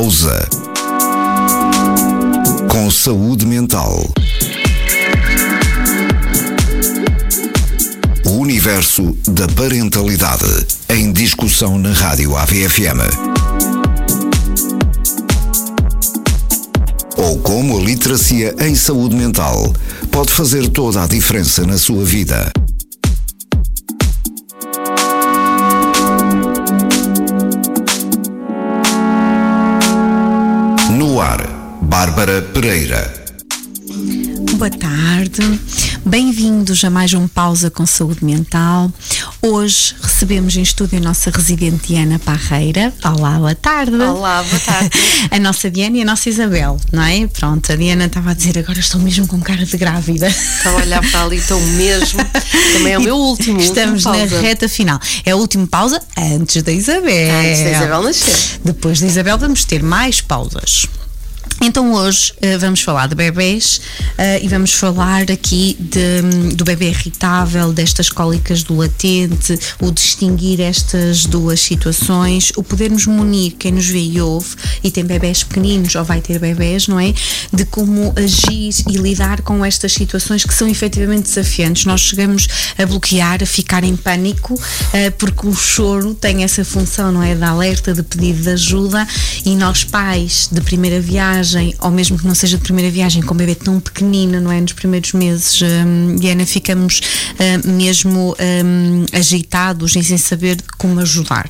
Pausa. Com saúde mental. O universo da parentalidade em discussão na Rádio AVFM. Ou como a literacia em saúde mental pode fazer toda a diferença na sua vida. No ar, Bárbara Pereira. Boa tarde, bem-vindos a mais um Pausa com Saúde Mental. Hoje recebemos em estúdio a nossa residente Diana Parreira. Olá, boa tarde. Olá, boa tarde. A nossa Diana e a nossa Isabel, não é? Pronto, a Diana estava a dizer agora estou mesmo com cara de grávida. Estava a olhar para ali, estou mesmo. Também é o meu último. Estamos na reta final. É a última pausa antes da Isabel. Antes da Isabel nascer. Depois da Isabel vamos ter mais pausas. Então hoje vamos falar de bebés e vamos falar aqui do bebê irritável, destas cólicas do latente, o distinguir estas duas situações, o podermos munir quem nos vê e ouve e tem bebés pequeninos ou vai ter bebés, não é? De como agir e lidar com estas situações que são efetivamente desafiantes. Nós chegamos a bloquear, a ficar em pânico, porque o choro tem essa função, não é? De alerta, de pedido de ajuda, e nós pais de primeira viagem, ou mesmo que não seja de primeira viagem, com um bebê tão pequenino, não é? Nos primeiros meses, Diana, ficamos mesmo agitados e sem saber como ajudar.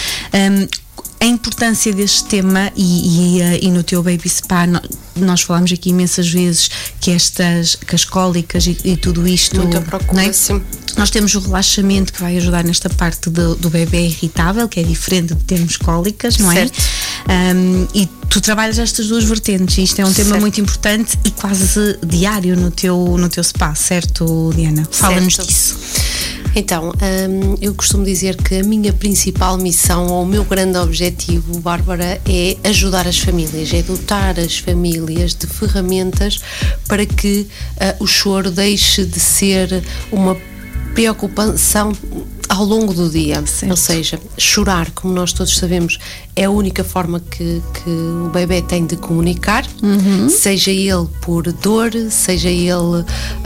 A importância deste tema e no teu Baby Spa nós falámos aqui imensas vezes que as cólicas e tudo isto, muita procura, não é? Sim. Nós temos o relaxamento que vai ajudar nesta parte do bebê irritável, que é diferente de termos cólicas, não é? Certo. E tu trabalhas estas duas vertentes e isto é um tema muito importante e quase diário no teu spa, certo, Diana? Fala-nos disso. Então, eu costumo dizer que a minha principal missão, ou o meu grande objetivo, Bárbara, é ajudar as famílias, é dotar as famílias de ferramentas para que o choro deixe de ser uma preocupação ao longo do dia. Certo. Ou seja, chorar, como nós todos sabemos, é a única forma que o bebê tem de comunicar, seja ele por dor, seja ele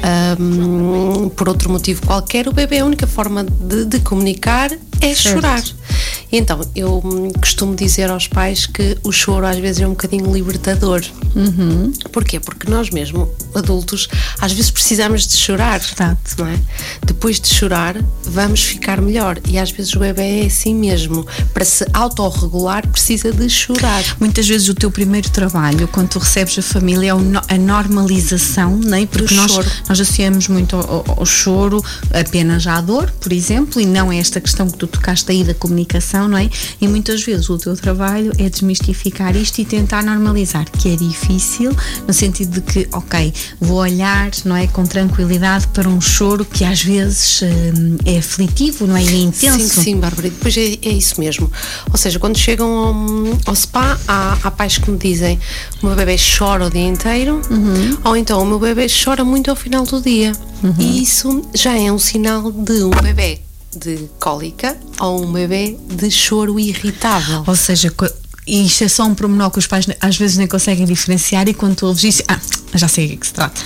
por outro motivo qualquer. O bebê, a única forma de comunicar é chorar. Então, eu costumo dizer aos pais que o choro às vezes é um bocadinho libertador. Porquê? Porque nós mesmo, adultos, às vezes precisamos de chorar, não é? Depois de chorar, vamos ficar melhor, e às vezes o bebê é assim mesmo, para se autorregular precisa de chorar. Muitas vezes o teu primeiro trabalho, quando tu recebes a família, é a normalização, não é? Porque nós associamos muito ao choro apenas à dor, por exemplo, e não é esta questão que tu tocaste aí da comunicação, não é? E muitas vezes o teu trabalho é desmistificar isto e tentar normalizar, que é difícil, no sentido de que, ok, vou olhar, não é, com tranquilidade para um choro que às vezes é aflitivo, não é? E é intenso. Sim, Bárbara, e depois é isso mesmo. Ou seja, quando chegam ao spa, há pais que me dizem: o meu bebê chora o dia inteiro, ou então o meu bebê chora muito ao final do dia. E isso já é um sinal de um bebê de cólica ou um bebê de choro irritável. Ou seja, isto é só um pormenor que os pais às vezes nem conseguem diferenciar, e quando tu ouves isso, já sei o que se trata.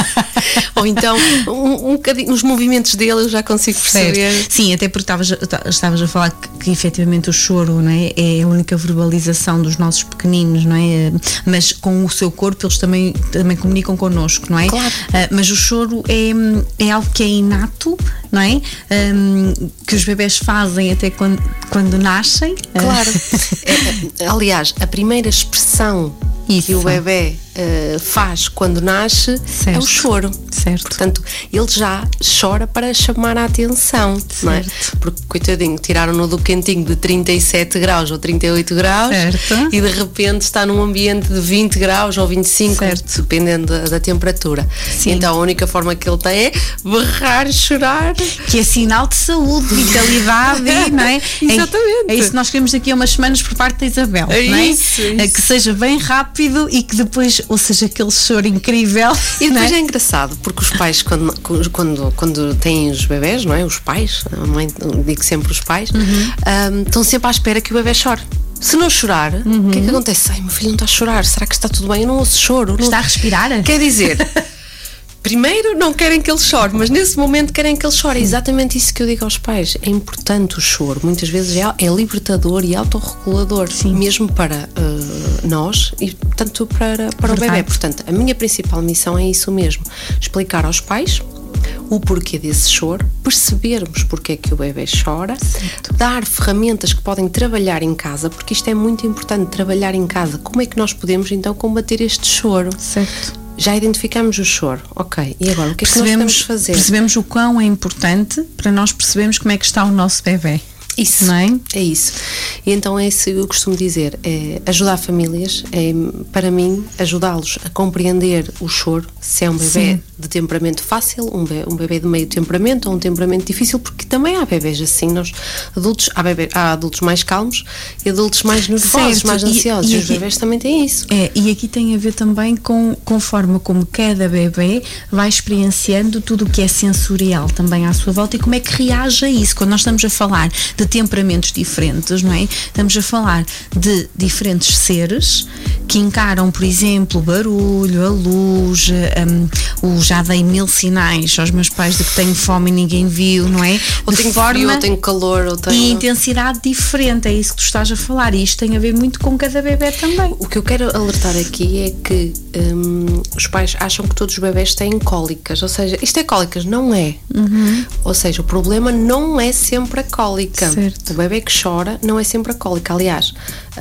Ou então, um bocadinho, os movimentos dele eu já consigo perceber. Certo. Sim, até porque estavas a falar que efetivamente o choro, não é? É a única verbalização dos nossos pequeninos, não é? Mas com o seu corpo eles também comunicam connosco, não é? Claro. Mas o choro é algo que é inato, não é? Que os bebés fazem até quando nascem. Claro. Aliás, a primeira expressão que o bebê faz quando nasce é o choro. Certo. Portanto, ele já chora para chamar a atenção, não é? Porque, coitadinho, tiraram-no do quentinho de 37 graus ou 38 graus, certo, e de repente está num ambiente de 20 graus ou 25, certo, dependendo da temperatura. Sim. Então a única forma que ele tem é berrar e chorar. Que é sinal de saúde, vitalidade, não é? Exatamente. É isso que nós queremos daqui a umas semanas por parte da Isabel, não é? Isso. Que seja bem rápido e que depois, ou seja, aquele choro incrível. E depois é engraçado, porque os pais, quando têm os bebés, não é? Os pais, a mãe, digo sempre os pais, estão sempre à espera que o bebé chore. Se não chorar, o que é que acontece? Ai, meu filho não está a chorar, será que está tudo bem? Eu não ouço choro. Está a respirar? Quer dizer, primeiro não querem que ele chore, mas nesse momento querem que ele chore. É exatamente isso que eu digo aos pais. É importante o choro. Muitas vezes é libertador e autorregulador, mesmo para nós e tanto para o bebê. Portanto, a minha principal missão é isso mesmo. Explicar aos pais o porquê desse choro, percebermos porque é que o bebê chora, dar ferramentas que podem trabalhar em casa, porque isto é muito importante, trabalhar em casa. Como é que nós podemos então combater este choro? Certo. Já identificamos o choro, ok, e agora o que é que nós podemos fazer? Percebemos o quão é importante para nós percebermos como é que está o nosso bebê. Isso, não é? É isso. E então é isso que eu costumo dizer, é ajudar famílias, é, para mim, ajudá-los a compreender o choro, se é um bebê de temperamento fácil, um bebê de meio temperamento ou um temperamento difícil, porque também há bebês assim, nós adultos, há adultos mais calmos e adultos mais nervosos, mais ansiosos, e os bebês também têm isso. E aqui tem a ver também com a forma como cada bebê vai experienciando tudo o que é sensorial também à sua volta e como é que reage a isso. Quando nós estamos a falar de temperamentos diferentes, não é? Estamos a falar de diferentes seres que encaram, por exemplo, o barulho, a luz, já dei 1000 sinais aos meus pais de que tenho fome e ninguém viu, não é? Ou tenho frio, ou tenho calor, ou tenho... E intensidade diferente, é isso que tu estás a falar, e isto tem a ver muito com cada bebê também. O que eu quero alertar aqui é que os pais acham que todos os bebés têm cólicas, ou seja, isto é cólicas, não é. Ou seja, o problema não é sempre a cólica. Certo. O bebê que chora não é sempre a cólica. Aliás,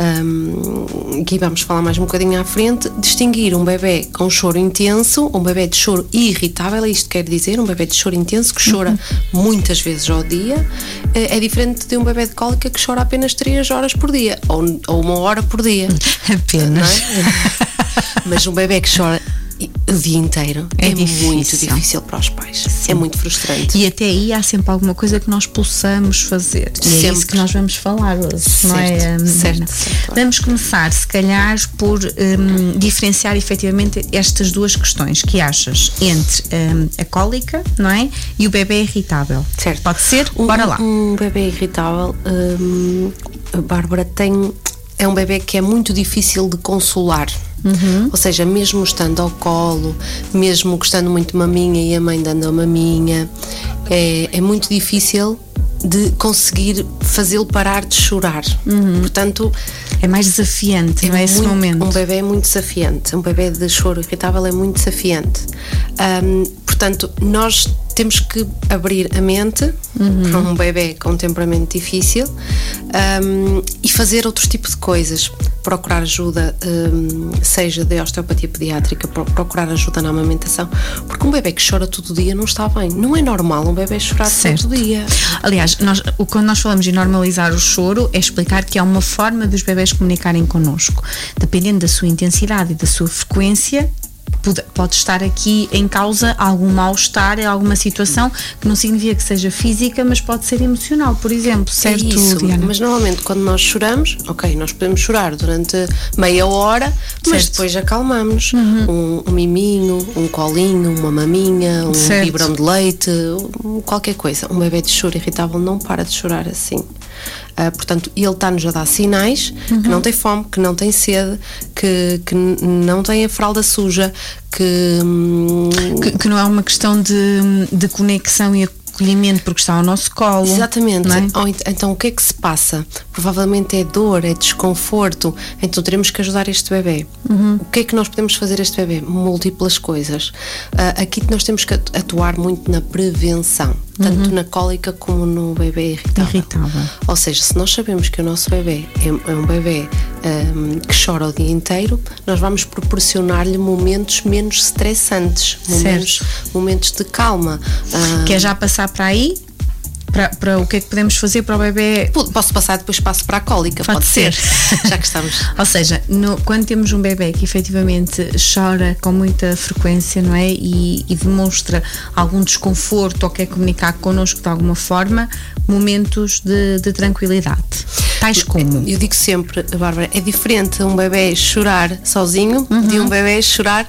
aqui vamos falar mais um bocadinho à frente, distinguir um bebê com choro intenso, um bebê de choro irritável, isto quer dizer, um bebê de choro intenso que chora muitas vezes ao dia, é diferente de um bebê de cólica que chora apenas 3 horas por dia, ou 1 hora por dia. Apenas. Não é? Mas um bebê que chora o dia inteiro é muito difícil para os pais. Sim. É muito frustrante. E até aí há sempre alguma coisa que nós possamos fazer. E é isso que nós vamos falar hoje, não é? Certo. Vamos começar, se calhar, por diferenciar efetivamente estas duas questões que achas entre a cólica, não é? E o bebê irritável. Certo. Pode ser? Bora lá. Um bebê irritável, a Bárbara é um bebê que é muito difícil de consolar. Ou seja, mesmo estando ao colo, mesmo gostando muito de maminha e a mãe dando a maminha, é muito difícil de conseguir fazê-lo parar de chorar. Portanto, é mais desafiante, não é esse momento? Um bebê é muito desafiante, um bebê de choro irritável é muito desafiante. Portanto, nós temos que abrir a mente para um bebê com um temperamento difícil e fazer outros tipos de coisas. Procurar ajuda, seja de osteopatia pediátrica, procurar ajuda na amamentação, porque um bebê que chora todo dia não está bem. Não é normal um bebê chorar todo dia. Aliás, quando nós falamos de normalizar o choro, é explicar que é uma forma dos bebés comunicarem connosco. Dependendo da sua intensidade e da sua frequência, pode estar aqui em causa algum mal-estar, alguma situação que não significa que seja física, mas pode ser emocional, por exemplo, certo, Diana? Mas normalmente quando nós choramos, nós podemos chorar durante meia hora, mas depois acalmamos. Um miminho, um colinho, uma maminha, um biberão de leite, qualquer coisa. Um bebê de choro irritável não para de chorar assim. Portanto, ele está-nos a dar sinais que não tem fome, que não tem sede, que não tem a fralda suja, que não é uma questão de conexão e acolhimento porque está ao nosso colo. Exatamente. Não é? Então o que é que se passa? Provavelmente é dor, é desconforto, então teremos que ajudar este bebê. O que é que nós podemos fazer a este bebê? Múltiplas coisas. Aqui nós temos que atuar muito na prevenção, tanto na cólica como no bebê irritável. Ou seja, se nós sabemos que o nosso bebê é um bebê que chora o dia inteiro, nós vamos proporcionar-lhe momentos menos estressantes, momentos de calma. Quer já passar para aí? Para o que é que podemos fazer para o bebê? Posso passar, depois passo para a cólica, pode ser. Já que estamos. Ou seja, quando temos um bebê que efetivamente chora com muita frequência, não é? E demonstra algum desconforto ou quer comunicar connosco de alguma forma, momentos de tranquilidade. Tais como? Eu digo sempre, Bárbara, é diferente um bebê chorar sozinho de um bebê chorar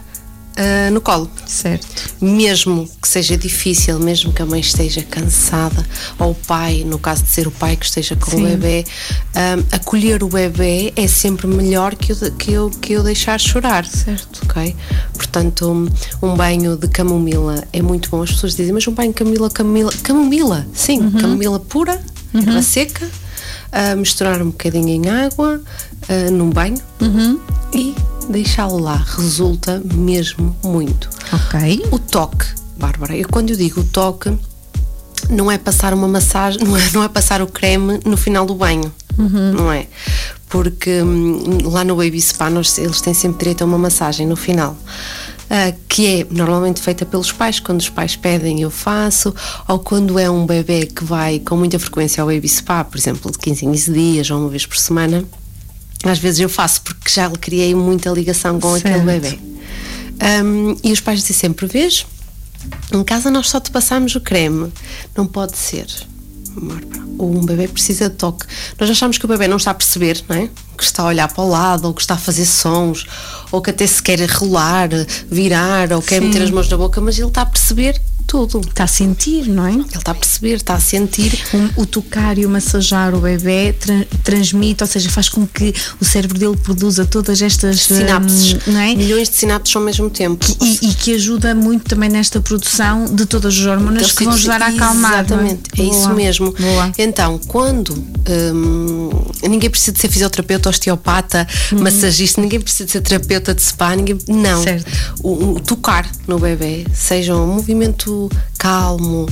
no colo. Certo. Mesmo que seja difícil, mesmo que a mãe esteja cansada, ou o pai, no caso de ser o pai que esteja com o bebê, acolher o bebê é sempre melhor que eu deixar chorar. Certo. Ok? Portanto, um banho de camomila é muito bom. As pessoas dizem, mas um banho de camomila, sim, camomila pura, erva seca, misturar um bocadinho em água, num banho, e deixá-lo lá, resulta mesmo muito. Ok. O toque, Bárbara, quando eu digo o toque, não é passar uma massagem, não é passar o creme no final do banho, não é? Porque lá no Baby Spa eles têm sempre direito a uma massagem no final, que é normalmente feita pelos pais. Quando os pais pedem, eu faço, ou quando é um bebê que vai com muita frequência ao Baby Spa, por exemplo, de 15 em 15 dias ou uma vez por semana, às vezes eu faço, porque já criei muita ligação com aquele bebê. E os pais dizem sempre, vês, em casa nós só te passamos o creme, não pode ser, Bárbara. Ou um bebê precisa de toque. Nós achamos que o bebê não está a perceber, não é? Que está a olhar para o lado, ou que está a fazer sons, ou que até se quer rolar, virar, ou quer meter as mãos na boca, mas ele está a perceber tudo. Está a sentir, não é? Ele está a perceber, está a sentir. O tocar e o massajar o bebê transmite, ou seja, faz com que o cérebro dele produza todas estas sinapses, não é? Milhões de sinapses ao mesmo tempo. E que ajuda muito também nesta produção de todas as hormonas que vão ajudar a acalmar. Exatamente, não é? Isso mesmo. Boa. Então, quando ninguém precisa de ser fisioterapeuta, osteopata, massagista, ninguém precisa de ser terapeuta de spa, não. Certo. O tocar no bebê, seja um movimento calmo,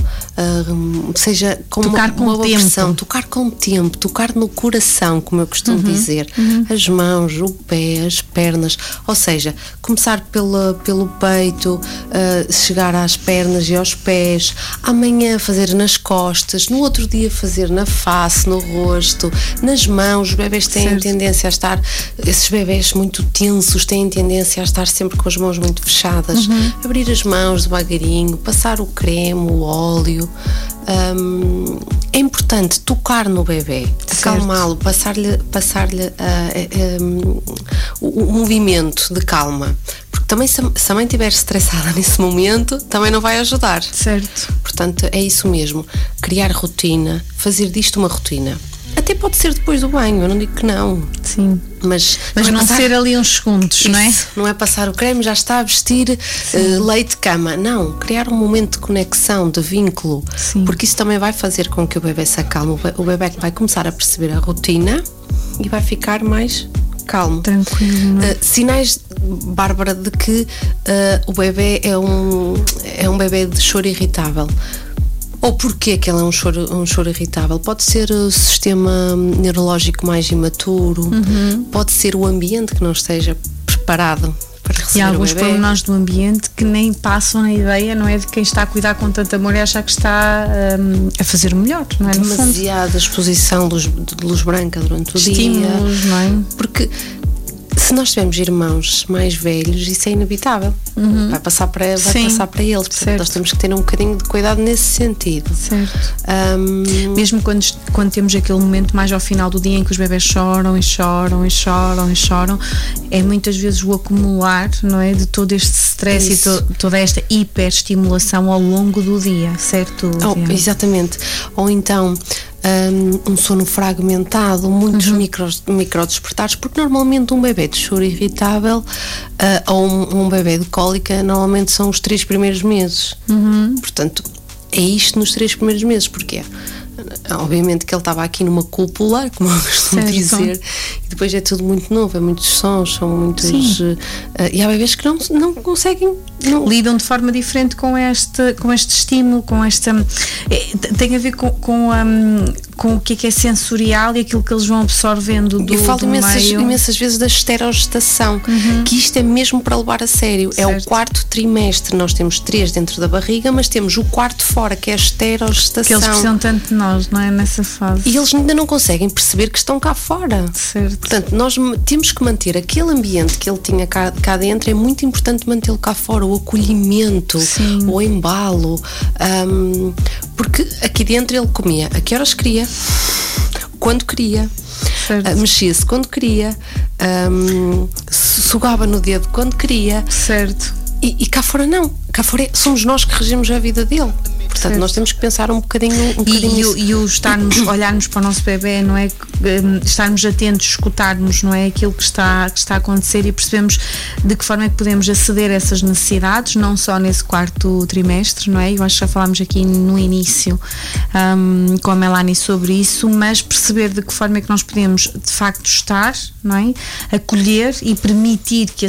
seja com tocar uma boa pressão, tempo. tocar no coração, como eu costumo dizer, as mãos, o pé, as pernas, ou seja, começar pelo peito, chegar às pernas e aos pés, amanhã fazer nas costas, no outro dia fazer na face, no rosto, nas mãos. Os bebés têm tendência a estar, esses bebés muito tensos têm tendência a estar sempre com as mãos muito fechadas. Abrir as mãos devagarinho, passar o creme, o óleo. É importante tocar no bebê, acalmá-lo, passar-lhe o movimento de calma, porque também se a mãe estiver estressada nesse momento, também não vai ajudar. Certo. Portanto, é isso mesmo, criar rotina, fazer disto uma rotina. Até pode ser depois do banho, eu não digo que não. Sim. Mas não ser ali uns segundos, isso, não é? Não é passar o creme, já está a vestir leite de cama. Não, criar um momento de conexão, de vínculo. Sim. Porque isso também vai fazer com que o bebê se acalme. O bebê vai começar a perceber a rotina e vai ficar mais calmo. Tranquilo. Não é? Sinais, Bárbara, de que o bebê é um bebê de choro irritável. Ou porque que ele é um choro irritável? Pode ser o sistema neurológico mais imaturo, pode ser o ambiente que não esteja preparado para receber e há alguns o bebê. pormenores do ambiente que nem passam na ideia, não é, de quem está a cuidar com tanto amor e achar que está a fazer o melhor, não é? Demasiada exposição de luz branca durante o estímulos, dia. Não é? Porque se nós tivermos irmãos mais velhos, isso é inevitável. Vai passar para eles. Portanto, nós temos que ter um bocadinho de cuidado nesse sentido. Certo. Mesmo quando temos aquele momento mais ao final do dia em que os bebés choram e choram e choram e choram, é muitas vezes o acumular, não é, de todo este stress e toda esta hiperestimulação ao longo do dia, certo? Exatamente. Ou então um sono fragmentado, muitos micro despertares, porque normalmente um bebê de choro irritável ou um bebê de cólica normalmente são os 3 primeiros meses. Portanto, é isto nos 3 primeiros meses. Porquê? Obviamente que ele estava aqui numa cúpula, como eu costumo dizer, e depois é tudo muito novo, é muitos sons, são muitos. E há bebês que não conseguem. Lidam de forma diferente com este estímulo, com esta. Tem a ver com o que é sensorial e aquilo que eles vão absorvendo do meio. Eu falo imensas vezes da esterogestação, que isto é mesmo para levar a sério. Certo. É o 4º trimestre, nós temos 3 dentro da barriga, mas temos o 4º fora, que é a esterogestação. Que eles precisam tanto de nós, não é? Nessa fase. E eles ainda não conseguem perceber que estão cá fora. Certo. Portanto, nós temos que manter aquele ambiente que ele tinha cá dentro, é muito importante mantê-lo cá fora, o acolhimento, o embalo, porque aqui dentro ele comia a que horas queria, quando queria, mexia-se quando queria, sugava no dedo quando queria. Certo. E cá fora não, cá fora somos nós que regemos a vida dele. Portanto, nós temos que pensar um bocadinho nisso. E o estarmos, olharmos para o nosso bebê, não é? Estarmos atentos, escutarmos, não é? Aquilo que está a acontecer e percebemos de que forma é que podemos aceder a essas necessidades, não só nesse 4º trimestre, não é? Eu acho que já falámos aqui no início com a Melanie sobre isso, mas perceber de que forma é que nós podemos de facto estar, não é? Acolher e permitir que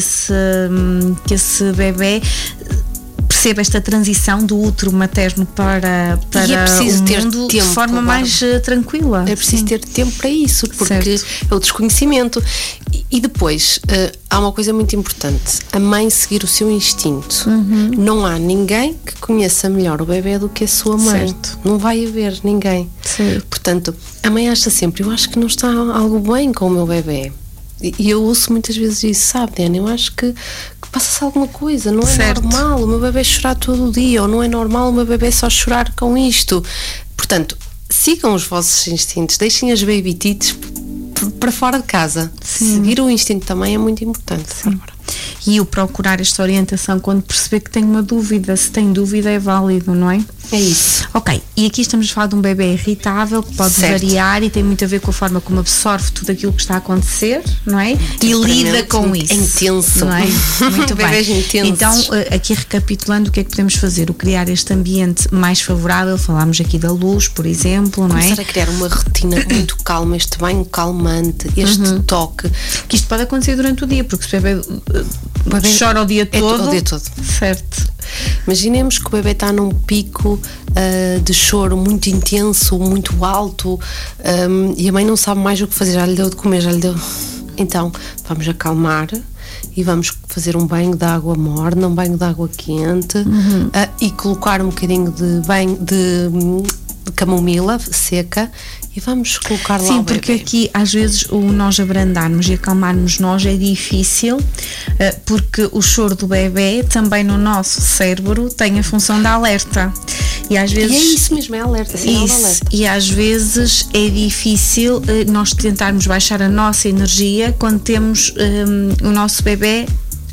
esse bebê perceba esta transição do útero materno para o mundo de forma mais tranquila. É preciso ter tempo para isso, porque é o desconhecimento. E depois, há uma coisa muito importante: a mãe seguir o seu instinto. Não há ninguém que conheça melhor o bebê do que a sua mãe. Certo. Não vai haver ninguém. Certo. Portanto, a mãe acha sempre: eu acho que não está algo bem com o meu bebê. E eu ouço muitas vezes isso, sabe, Diana? Eu acho que passa-se alguma coisa, não é normal o meu bebê chorar todo o dia, ou não é normal o meu bebê só chorar com isto. Portanto, sigam os vossos instintos, deixem as baby-tites para fora de casa. Seguir o instinto também é muito importante, Bárbara. E o procurar esta orientação quando perceber que tem uma dúvida, se tem dúvida é válido, não é? É isso. Ok, e aqui estamos a falar de um bebê irritável que pode variar e tem muito a ver com a forma como absorve tudo aquilo que está a acontecer, não é? E lida com isso. É intenso. Não é? Muito bem. Bebês intensos. Então, aqui recapitulando, o que é que podemos fazer? O criar este ambiente mais favorável, falámos aqui da luz, por exemplo, não é? Começar a criar uma rotina muito calma, este banho calmante, este toque. Que isto pode acontecer durante o dia, porque se o bebê chora o dia todo. O dia todo. Certo. Imaginemos que o bebê está num pico de choro muito intenso, muito alto, e a mãe não sabe mais o que fazer, já lhe deu de comer, já lhe deu. Então, vamos acalmar e vamos fazer um banho de água morna, um banho de água quente, e colocar um bocadinho de banho de camomila seca e vamos colocar lá o bebê. Sim, porque aqui às vezes o nós abrandarmos e acalmarmos nós é difícil, porque o choro do bebê também no nosso cérebro tem a função da alerta. E às vezes. E é isso mesmo, é alerta, sinal de alerta. E às vezes é difícil nós tentarmos baixar a nossa energia quando temos o nosso bebê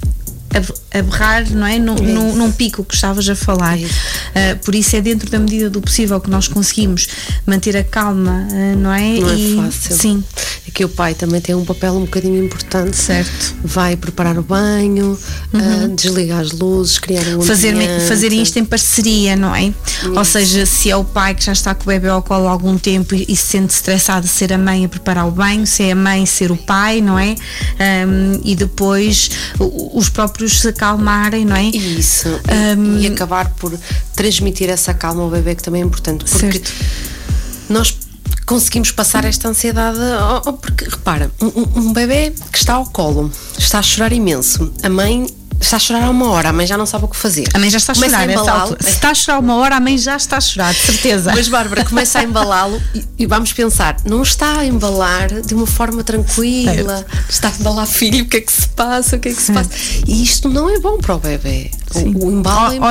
a berrar, não é? Num pico que estavas a falar. Por isso é dentro da medida do possível que nós conseguimos manter a calma, não é? Não é fácil. Sim. Aqui o pai também tem um papel um bocadinho importante. Certo. Vai preparar o banho, desligar as luzes, criar um ambiente. Fazer isto em parceria, não é? Ou seja, se é o pai que já está com o bebê ao colo há algum tempo e se sente estressado, ser a mãe a preparar o banho, se é a mãe ser o pai, não é? E depois os próprios se acalmarem, não é? Isso. E acabar por transmitir essa calma ao bebê, que também é importante. Porque nós conseguimos passar esta ansiedade, porque repara, um bebê que está ao colo, está a chorar imenso, a mãe está a chorar há 1 hora, a mãe já não sabe o que fazer. A mãe já está a chorar, se está a chorar 1 hora, a mãe já está a chorar, de certeza. Mas Bárbara, começa a embalá-lo e vamos pensar, não está a embalar de uma forma tranquila, está a embalar filho, o que é que se passa, e isto não é bom para o bebê. O embalo ou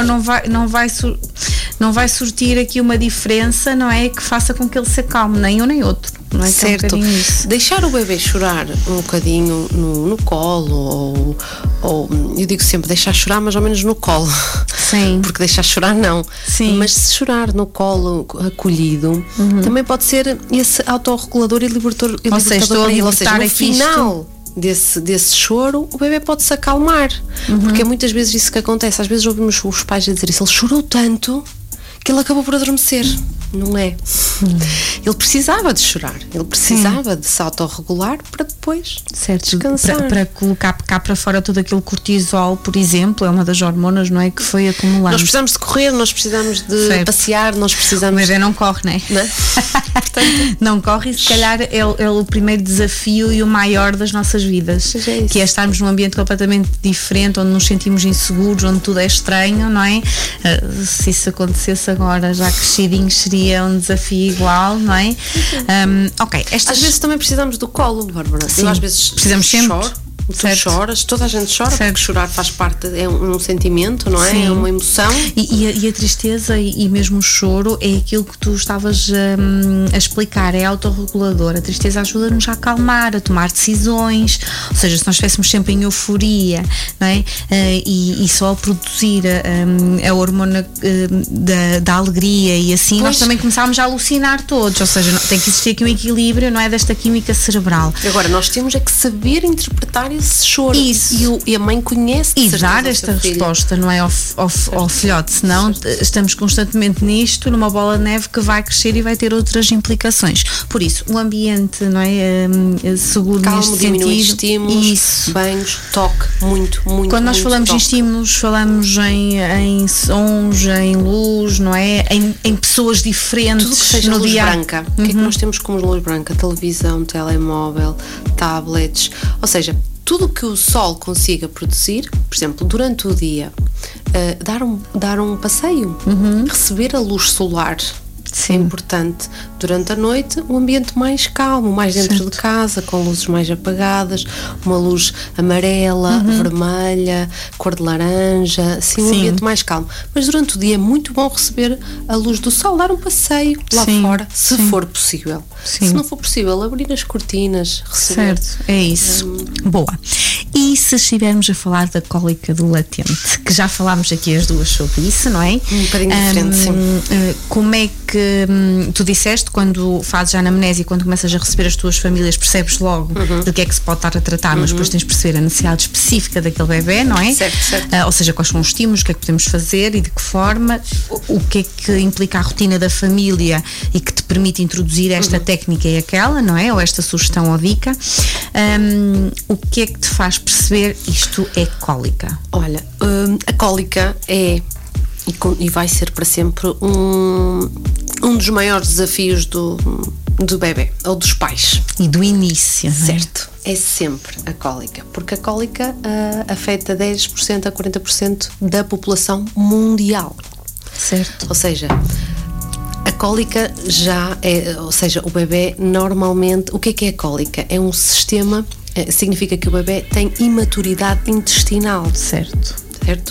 não vai surtir aqui uma diferença, não é? Que faça com que ele se acalme, nem um nem outro. Não é? Certo. Deixar o bebê chorar um bocadinho no colo, ou eu digo sempre deixar chorar mais ou menos no colo. Sim. Porque deixar chorar não. Sim. Mas se chorar no colo acolhido, também pode ser esse autorregulador e libertador. Ou seja, no final desse choro, o bebê pode se acalmar. Porque é muitas vezes isso que acontece. Às vezes ouvimos os pais a dizer isso: ele chorou tanto que ele acabou por adormecer. Não é? Ele precisava de chorar, ele precisava de se autorregular para depois descansar. Para colocar cá para fora todo aquele cortisol, por exemplo, é uma das hormonas, não é? Que foi acumulando. Nós precisamos de correr, nós precisamos de passear, nós precisamos. O bebê não corre, não é? Portanto, não corre, e se calhar é o primeiro desafio e o maior das nossas vidas, que é estarmos num ambiente completamente diferente, onde nos sentimos inseguros, onde tudo é estranho, não é? Se isso acontecesse agora, já crescidinhos, seria um desafio igual, não é? Ok. Às vezes também precisamos do colo, Bárbara. Sim. Eu às vezes precisamos sempre. Tu choras, toda a gente chora, porque chorar faz parte, é um sentimento, não é? Sim. É uma emoção. E a tristeza e mesmo o choro é aquilo que tu estavas a explicar, é autorregulador. A tristeza ajuda-nos a acalmar, a tomar decisões, ou seja, se nós estivéssemos sempre em euforia, não é? E só a produzir a hormona da alegria e assim, nós também começámos a alucinar todos, ou seja, tem que existir aqui um equilíbrio, não é, desta química cerebral. Agora, nós temos é que saber interpretar esse choro. Isso. E a mãe conhece e dar esta resposta, não é, ao filhote, senão estamos constantemente nisto, numa bola de neve que vai crescer e vai ter outras implicações. Por isso, o ambiente, não é, seguro, calmo, neste diminuir sentido. estímulos, banhos, toque, muito. Quando nós falamos em estímulos, falamos em sons, em luz, não é, em pessoas diferentes. Tudo que seja no luz dia. branca. O que é que nós temos como luz branca? Televisão, telemóvel, tablets, ou seja, tudo que o sol consiga produzir, por exemplo, durante o dia, dar um passeio, receber a luz solar. Sim. É importante. Durante a noite, um ambiente mais calmo, mais dentro de casa, com luzes mais apagadas, uma luz amarela, vermelha, cor de laranja, assim, um ambiente mais calmo. Mas durante o dia é muito bom receber a luz do sol, dar um passeio lá fora, se for possível. Se não for possível, abrir as cortinas, receber. Certo, é isso. Boa. E se estivermos a falar da cólica do latente, que já falámos aqui as duas sobre isso, não é? Um bocadinho diferente, sim. Como é que tu disseste, quando fazes a anamnese e quando começas a receber as tuas famílias, percebes logo do que é que se pode estar a tratar, mas depois tens de perceber a necessidade específica daquele bebê, não é? Certo. Ou seja, quais são os estímulos, o que é que podemos fazer e de que forma, o que é que implica a rotina da família e que te permite introduzir esta técnica e aquela, não é? Ou esta sugestão ou dica. O que é que te faz perceber isto é cólica? Olha, a cólica é e vai ser para sempre um dos maiores desafios do bebê, ou dos pais. E do início, não é? Certo, é sempre a cólica, porque a cólica afeta 10% a 40% da população mundial. Certo. Ou seja, a cólica já é, ou seja, o bebê normalmente, o que é a cólica? É um sistema, significa que o bebê tem imaturidade intestinal. Certo.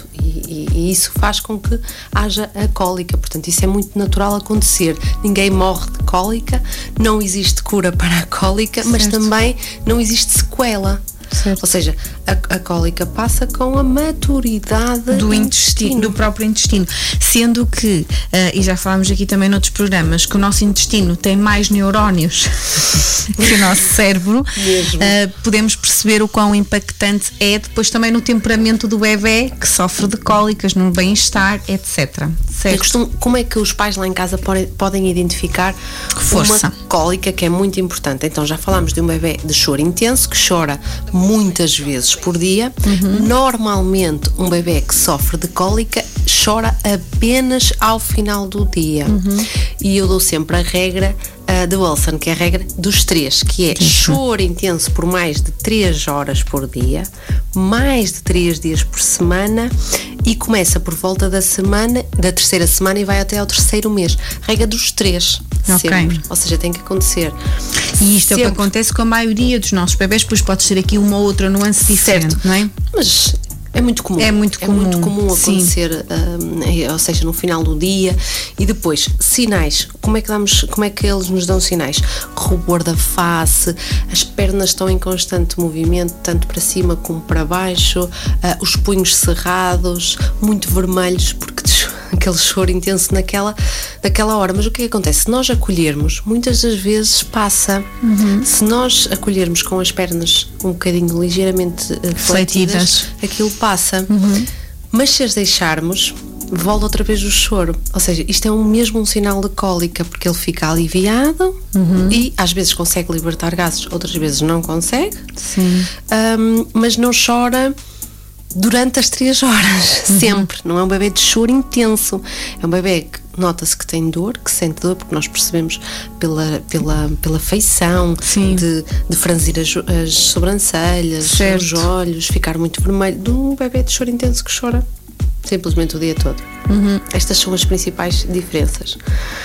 E isso faz com que haja a cólica, portanto isso é muito natural acontecer. Ninguém morre de cólica, não existe cura para a cólica, mas também não existe sequela. Certo. Ou seja, a cólica passa com a maturidade do intestino, do próprio intestino, sendo que, e já falámos aqui também noutros programas, que o nosso intestino tem mais neurónios que o nosso cérebro. Podemos perceber o quão impactante é depois também no temperamento do bebê que sofre de cólicas, no bem-estar, etc. Certo? Como é que os pais lá em casa podem identificar uma cólica, que é muito importante? Então já falámos de um bebê de choro intenso, que chora muitas vezes por dia. Normalmente um bebê que sofre de cólica chora apenas ao final do dia. E eu dou sempre a regra de Wilson, que é a regra dos 3, que é choro intenso por mais de 3 horas por dia, mais de 3 dias por semana, e começa por volta da terceira semana e vai até ao 3º mês. Regra dos 3, sempre. Ou seja, tem que acontecer. E isto sempre. É o que acontece com a maioria dos nossos bebés, pois pode ser aqui uma ou outra nuance diferente, não é? Mas é muito comum. É muito comum acontecer, ou seja, no final do dia. E depois, sinais. Como é que eles nos dão sinais? Rubor da face, as pernas estão em constante movimento, tanto para cima como para baixo, os punhos cerrados, muito vermelhos, porque aquele choro intenso naquela hora. Mas o que é que acontece? Se nós acolhermos, muitas das vezes passa. Se nós acolhermos com as pernas um bocadinho ligeiramente fletidas, aquilo passa. Mas se as deixarmos, volta outra vez o choro. Ou seja, isto é mesmo um sinal de cólica, porque ele fica aliviado e às vezes consegue libertar gases, outras vezes não consegue. Mas não chora durante as 3 horas, sempre. Não é um bebê de choro intenso, é um bebê que nota-se que tem dor, que sente dor, porque nós percebemos pela feição, de franzir as sobrancelhas, os olhos, ficar muito vermelho, de um bebê de choro intenso que chora simplesmente o dia todo. Estas são as principais diferenças.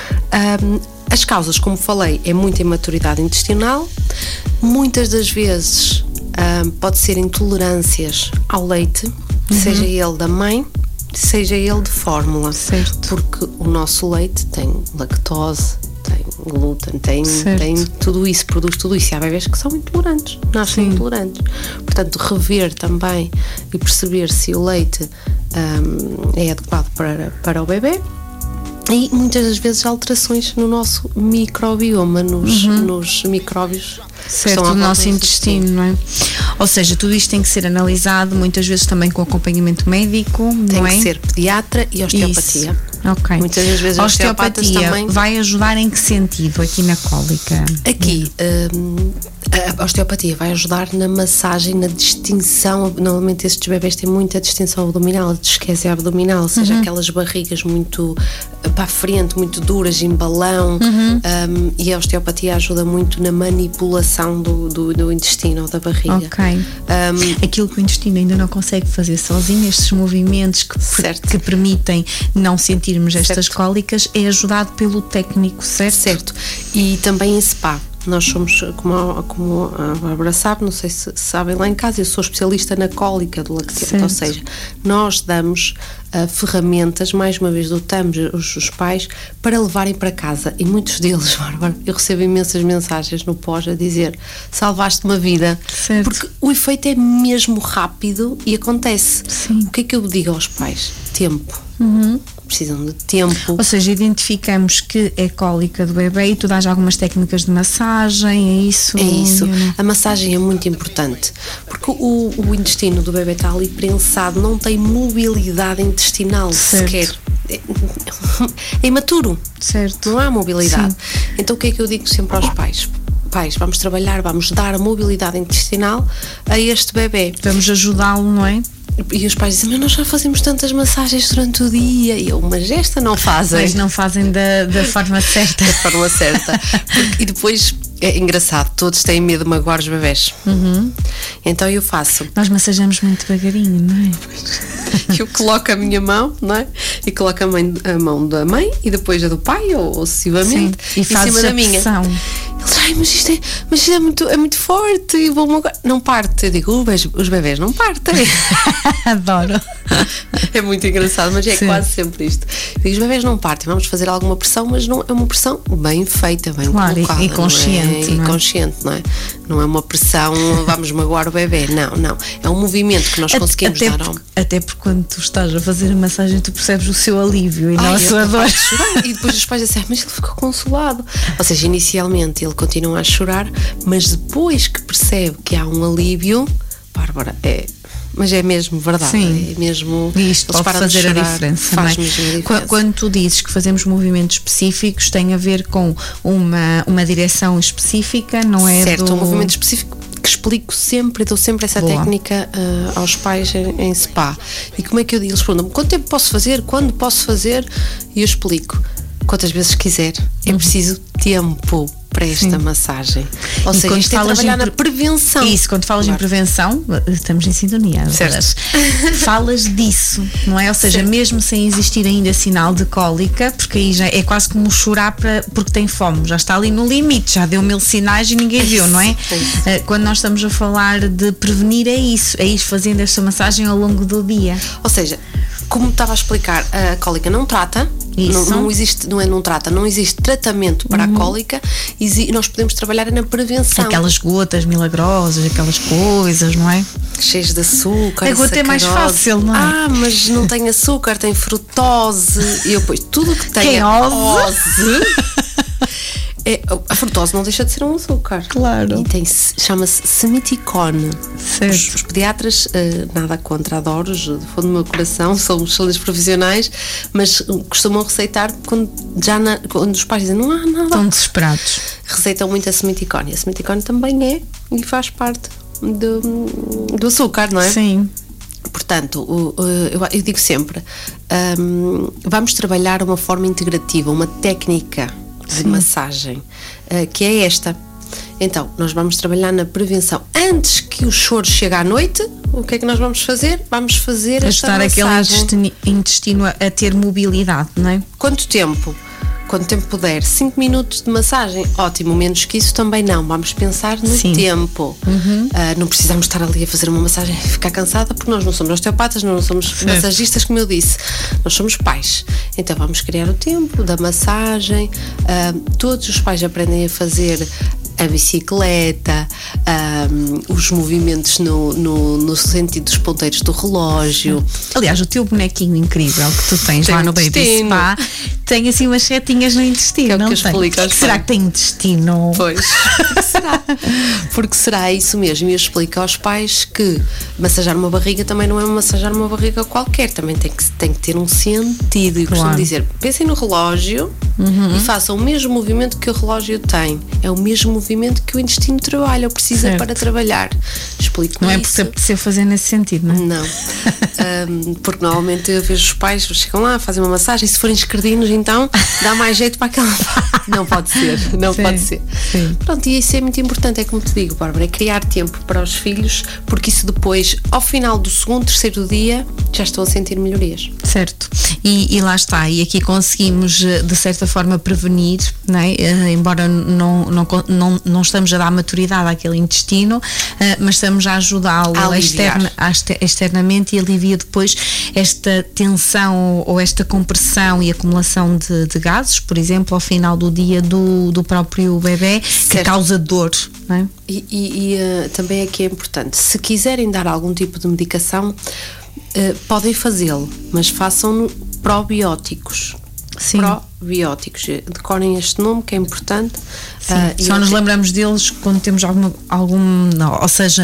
As causas, como falei, é muita imaturidade intestinal. Muitas das vezes pode ser intolerâncias ao leite, seja ele da mãe, seja ele de fórmula. Certo. Porque o nosso leite tem lactose, tem glúten, tem tudo isso, produz tudo isso. E há bebés que são intolerantes, nascem intolerantes. Portanto, rever também e perceber se o leite é adequado para o bebê. E muitas das vezes alterações no nosso microbioma, nos micróbios. Certo, do nosso intestino, não é? Ou seja, tudo isto tem que ser analisado, muitas vezes também com acompanhamento médico, não é? Tem que ser pediatra e osteopatia. Isso. Ok. Muitas das vezes a osteopatia também vai ajudar em que sentido aqui na cólica? Aqui, a osteopatia vai ajudar na massagem, na distinção. Normalmente estes bebés têm muita distinção abdominal, disquesia abdominal, ou seja, aquelas barrigas muito para a frente, muito duras, em balão, e a osteopatia ajuda muito na manipulação do intestino ou da barriga. Ok. Aquilo que o intestino ainda não consegue fazer sozinho, estes movimentos que permitem não sentirmos estas cólicas, é ajudado pelo técnico, certo? Certo. E também em spa. Nós somos, como a Bárbara sabe, não sei se sabem lá em casa, eu sou especialista na cólica do lactente, ou seja, nós damos ferramentas, mais uma vez dotamos os pais para levarem para casa, e muitos deles, Bárbara, eu recebo imensas mensagens no pós a dizer: salvaste uma vida, porque o efeito é mesmo rápido e acontece. O que é que eu digo aos pais? Tempo. Precisam de tempo. Ou seja, identificamos que é cólica do bebê e tu dás algumas técnicas de massagem, é isso? É isso. A massagem é muito importante, porque o intestino do bebê está ali prensado, não tem mobilidade intestinal sequer. É imaturo. Certo. Não há mobilidade. Então o que é que eu digo sempre aos pais? Pais, vamos trabalhar, vamos dar a mobilidade intestinal a este bebê. Vamos ajudá-lo, não é? E os pais dizem: mas nós já fazemos tantas massagens durante o dia. E eu: mas esta não fazem. Mas não fazem da forma certa. Da forma certa. E depois é engraçado, todos têm medo de magoar os bebés. Então eu faço. Nós massajamos muito devagarinho, não é? Eu coloco a minha mão, não é? E coloco a mão da mãe e depois a do pai, ou sucessivamente, em cima da minha. Eles: ai, mas isto é muito forte e vou magoar. Não parte. Eu digo: os bebés não partem. Adoro. É muito engraçado, mas é quase sempre isto. Eu digo: os bebés não partem, vamos fazer alguma pressão, mas não é uma pressão bem feita, bem colocada. E consciente. E consciente, não é? Não é uma pressão, vamos magoar o bebê. Não. É um movimento que nós conseguimos dar ao... Até porque quando tu estás a fazer a massagem, tu percebes o seu alívio e não a sua dor. E depois os pais dizem: mas ele ficou consolado. Ou seja, inicialmente ele continua a chorar, mas depois que percebe que há um alívio, Bárbara, mas é mesmo verdade. Sim. É mesmo. E isto pode fazer a diferença. Faz mesmo a diferença. Quando tu dizes que fazemos movimentos específicos, tem a ver com uma direção específica, não é? Certo, um movimento específico que explico sempre, dou sempre essa técnica aos pais em spa. E como é que eu digo? Eles perguntam-me: quanto tempo posso fazer? Quando posso fazer? E eu explico: quantas vezes quiser. É preciso tempo para esta massagem. Ou seja, isto é trabalhar na prevenção. Isso, quando falas em prevenção, estamos em sintonia. Certo. Falas disso, não é? Ou seja, mesmo sem existir ainda sinal de cólica, porque aí já é quase como chorar porque tem fome, já está ali no limite, já deu 1000 sinais e ninguém viu, não é? Quando nós estamos a falar de prevenir, é isso, é ir fazendo esta massagem ao longo do dia. Ou seja, como estava a explicar, a cólica não trata. Não existe, não existe tratamento para a cólica, nós podemos trabalhar na prevenção. Aquelas gotas milagrosas, aquelas coisas, não é? Cheias de açúcar. A gota é mais fácil, não é? Mas não tem açúcar, tem frutose. E eu, pois, tudo que tem a frutose não deixa de ser um açúcar. Claro. E chama-se semiticone. Os pediatras, nada contra, adoro, do fundo do meu coração, são excelentes profissionais, mas costumam receitar quando os pais dizem: não há nada. Estão desesperados. Receitam muito a semiticone. A semiticone também e faz parte do açúcar, não é? Sim. Portanto, eu digo sempre: vamos trabalhar uma forma integrativa, uma técnica de massagem, que é esta. Então, nós vamos trabalhar na prevenção. Antes que o choro chegue à noite, o que é que nós vamos fazer? Vamos fazer esta massagem. Ajudar aquele intestino a ter mobilidade, não é? Quanto tempo? quanto tempo puder. 5 minutos de massagem, ótimo, menos que isso também não. Vamos pensar no tempo. Não precisamos estar ali a fazer uma massagem e ficar cansada, porque nós não somos osteopatas, nós não somos massagistas, como eu disse. Nós somos pais. Então vamos criar o tempo da massagem. Todos os pais aprendem a fazer a bicicleta, os movimentos no sentido dos ponteiros do relógio. Aliás, o teu bonequinho incrível que tu tens lá no Baby Spa tem assim umas setinhas no intestino, que é o não que tem? Explico aos Será que tem intestino? Pois, será? Porque será isso mesmo. E eu explico aos pais que massajar uma barriga também não é massajar uma barriga qualquer, também tem que ter um sentido. E costumo dizer, pensem no relógio e façam o mesmo movimento que o relógio tem. É o mesmo movimento que o intestino trabalha, ou precisa para trabalhar. Explico não isso. É porque se apetecer fazer nesse sentido, não é? Não. Porque normalmente eu vejo os pais, chegam lá, fazem uma massagem, e se forem esquerdinos, então dá mais jeito para aquela. Não pode ser, não pode ser. Sim. Pronto, e isso é muito importante, é como te digo, Bárbara, é criar tempo para os filhos, porque isso depois, ao final do segundo, terceiro dia, já estão a sentir melhorias. Certo. E lá está, e aqui conseguimos de certa forma prevenir, não é? Embora não estamos a dar maturidade àquele intestino, mas estamos a ajudá-lo externamente, e alivia depois esta tensão ou esta compressão e acumulação de gases, por exemplo, ao final do dia do próprio bebê, que causa dor, não é? E também aqui é importante, se quiserem dar algum tipo de medicação, podem fazê-lo, mas façam probióticos. Sim. Probióticos, decorem este nome que é importante. Só nos lembramos deles quando temos ou seja,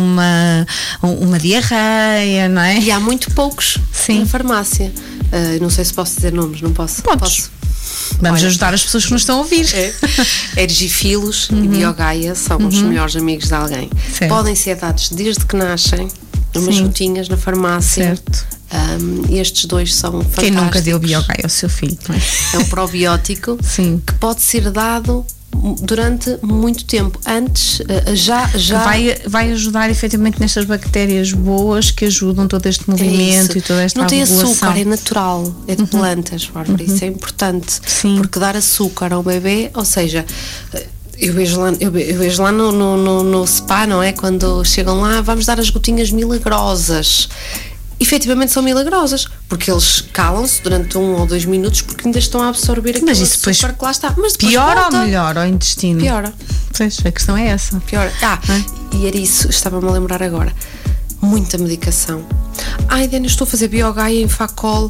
uma diarreia, não é? E há muito poucos na farmácia. Não sei se posso dizer nomes, não posso? Posso. Vamos ajudar as pessoas que nos estão a ouvir. Ergifilos e Biogaia são os melhores amigos de alguém. Certo. Podem ser dados desde que nascem, umas gotinhas na farmácia. Certo. Estes dois são fantásticos. Quem nunca deu Biogaia ao seu filho, não é? É um probiótico que pode ser dado durante muito tempo. Antes, já vai ajudar efetivamente nestas bactérias boas que ajudam todo este movimento e toda esta regulação. Não tem açúcar, é natural, é de plantas, Bárbara, isso é importante. Sim. Porque dar açúcar ao bebê, ou seja, eu vejo lá no spa, não é? Quando chegam lá, vamos dar as gotinhas milagrosas. Efetivamente são milagrosas, porque eles calam-se durante 1 ou 2 minutos porque ainda estão a absorver aquele açúcar que lá está. Mas piora ou melhora o intestino? Piora. Pois, a questão é essa. Piora. E era isso, estava-me a lembrar agora. Muita medicação. Dani, estou a fazer Biogaia em Facol.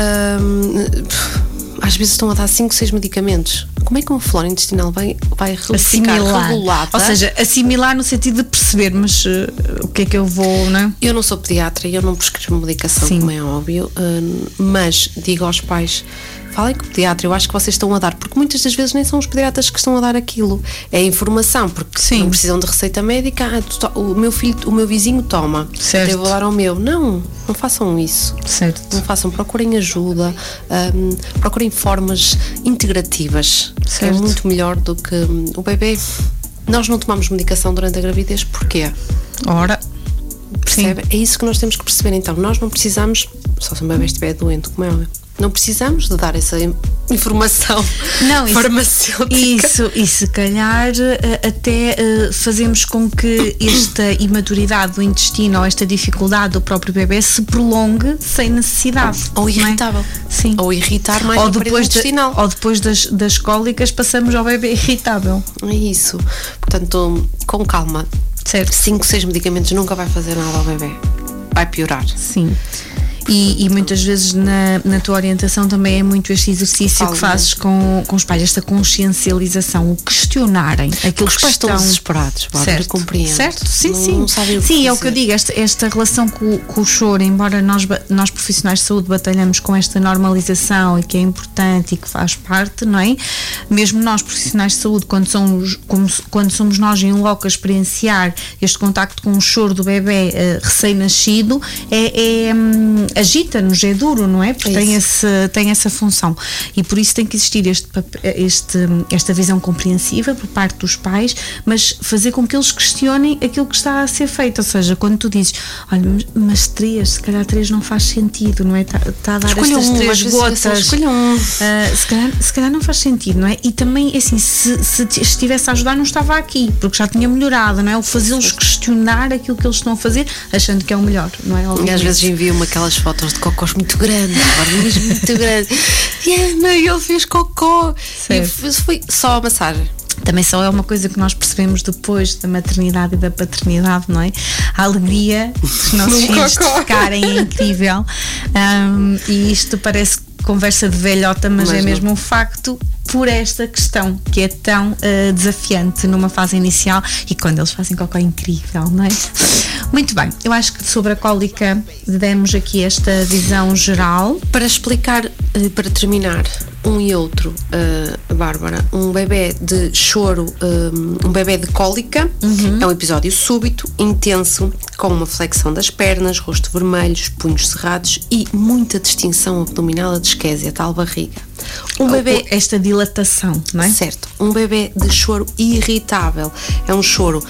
Às vezes estão a dar 5, 6 medicamentos. Como é que uma flora intestinal vai ficar regulada? Ou seja, assimilar no sentido de perceber, mas o que é que eu vou, não é? Eu não sou pediatra e eu não prescrevo medicação, como é óbvio, mas digo aos pais, falem com o pediatra, eu acho que vocês estão a dar, porque muitas das vezes nem são os pediatras que estão a dar aquilo, é a informação, porque não precisam de receita médica. O meu vizinho toma, certo. Eu vou dar ao meu. Não façam isso. Certo. Não façam, procurem ajuda, procurem formas integrativas, que é muito melhor do que o bebê. Nós não tomamos medicação durante a gravidez, porquê? Ora, percebe? É isso que nós temos que perceber. Então, nós não precisamos, só se um bebê estiver doente, como é óbvio, não precisamos de dar essa informação farmacêutica. E se calhar até fazemos com que esta imaturidade do intestino ou esta dificuldade do próprio bebê se prolongue sem necessidade. Ou irritável. Sim. Ou irritar mais a parede intestinal. Ou depois das cólicas passamos ao bebê irritável. É isso. Portanto, com calma. Certo. 5, 6 medicamentos nunca vai fazer nada ao bebê. Vai piorar. Sim. E muitas vezes na tua orientação também é muito este exercício que fazes com os pais, esta consciencialização, o questionarem aquilo que estão desesperados, certo, compreendo. Certo, sim, não sabem o que sim, fazer. É o que eu digo, esta relação com o choro, embora nós profissionais de saúde batalhamos com esta normalização e que é importante e que faz parte, não é? Mesmo nós profissionais de saúde, quando somos nós em loco a experienciar este contacto com o choro do bebê recém-nascido, agita-nos, é duro, não é? Porque tem essa função. E por isso tem que existir esta visão compreensiva por parte dos pais, mas fazer com que eles questionem aquilo que está a ser feito. Ou seja, quando tu dizes, olha, mas se calhar 3 não faz sentido, não é? Está a dar escolha estas 3 gotas. Escolha um. Se calhar não faz sentido, não é? E também, assim, se estivesse a ajudar, não estava aqui, porque já tinha melhorado, não é? O fazê-los questionar aquilo que eles estão a fazer, achando que é o melhor, não é? E às vezes enviam-me aquelas fotos de cocós muito grandes, mesmo muito grandes. E ele fez cocó. E foi só a massagem. Também só é uma coisa que nós percebemos depois da maternidade e da paternidade, não é? A alegria dos nossos filhos de ficarem é incrível. E isto parece conversa de velhota, mas é mesmo um facto, por esta questão que é tão desafiante numa fase inicial, e quando eles fazem cocó é incrível, não é? Muito bem, eu acho que sobre a cólica demos aqui esta visão geral. Para explicar, para terminar, um e outro, Bárbara, um bebê de choro, um bebê de cólica, é um episódio súbito, intenso, com uma flexão das pernas, rosto vermelho, punhos cerrados e muita distinção abdominal, a disquésia, a tal barriga. Um bebê, esta dilatação, não é? Certo. Um bebê de choro irritável é um choro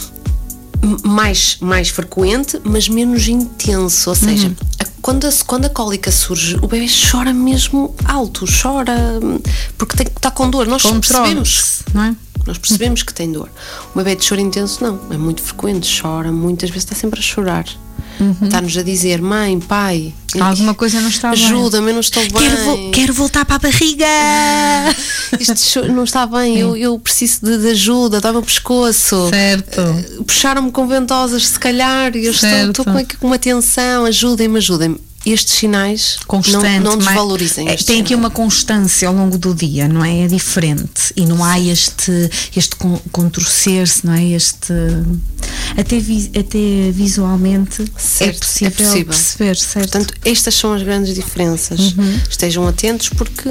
mais frequente, mas menos intenso, ou seja, quando a cólica surge, o bebê chora mesmo alto, chora porque está com dor. Nós percebemos, não é? Nós percebemos que tem dor. O bebê de choro intenso não, é muito frequente, chora muitas vezes, está sempre a chorar. Está-nos a dizer, mãe, pai, alguma coisa não está bem, ajuda-me, eu não estou bem, quero voltar para a barriga, isto não está bem, eu preciso de ajuda, dá-me o pescoço, certo, puxaram-me com ventosas, se calhar, eu estou com uma tensão, ajudem-me. Estes sinais não desvalorizem. Tem aqui uma constância ao longo do dia, não é? É diferente. E não há este contorcer-se, não é? Até visualmente é possível perceber, certo? Portanto, estas são as grandes diferenças. Estejam atentos, porque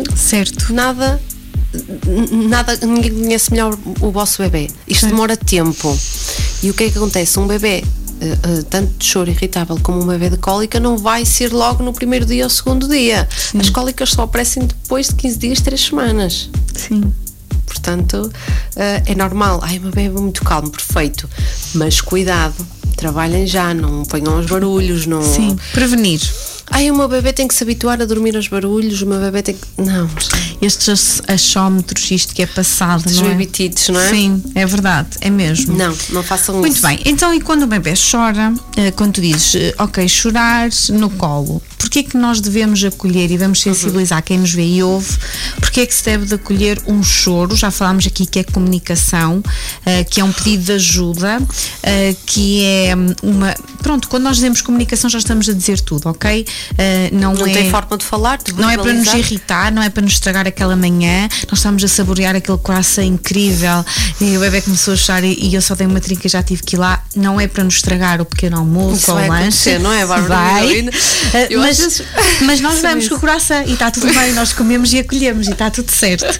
ninguém conhece melhor o vosso bebê. Isto demora tempo. E o que é que acontece? Um bebê tanto de choro irritável como um bebê de cólica não vai ser logo no primeiro dia ou segundo dia. Sim. As cólicas só aparecem depois de 15 dias, 3 semanas. Sim. Portanto, é normal. O bebê é muito calmo, perfeito. Mas cuidado, trabalhem já, não ponham os barulhos. Não... Sim, prevenir. O meu bebê tem que se habituar a dormir aos barulhos, o meu bebê tem que... Não. Estes achómetros, isto que é passado, não é? Os bebitites, não é? Sim, é verdade, é mesmo. Não façam muito isso. Muito bem, então e quando o bebê chora, quando tu dizes, chorar no colo, porquê é que nós devemos acolher e vamos sensibilizar quem nos vê e ouve, porquê é que se deve de acolher um choro? Já falámos aqui que é comunicação, que é um pedido de ajuda, que é uma... Pronto, quando nós dizemos comunicação já estamos a dizer tudo, ok? Não tem forma de falar, não é para nos irritar, não é para nos estragar aquela manhã. Nós estamos a saborear aquele croissant incrível e o bebê começou a chorar e eu só dei uma trinca e já tive que ir lá. Não é para nos estragar o pequeno almoço ou o lanche, não é, Bárbara? Vai. Mas nós vamos com o croissant e está tudo bem, nós comemos e acolhemos e está tudo certo.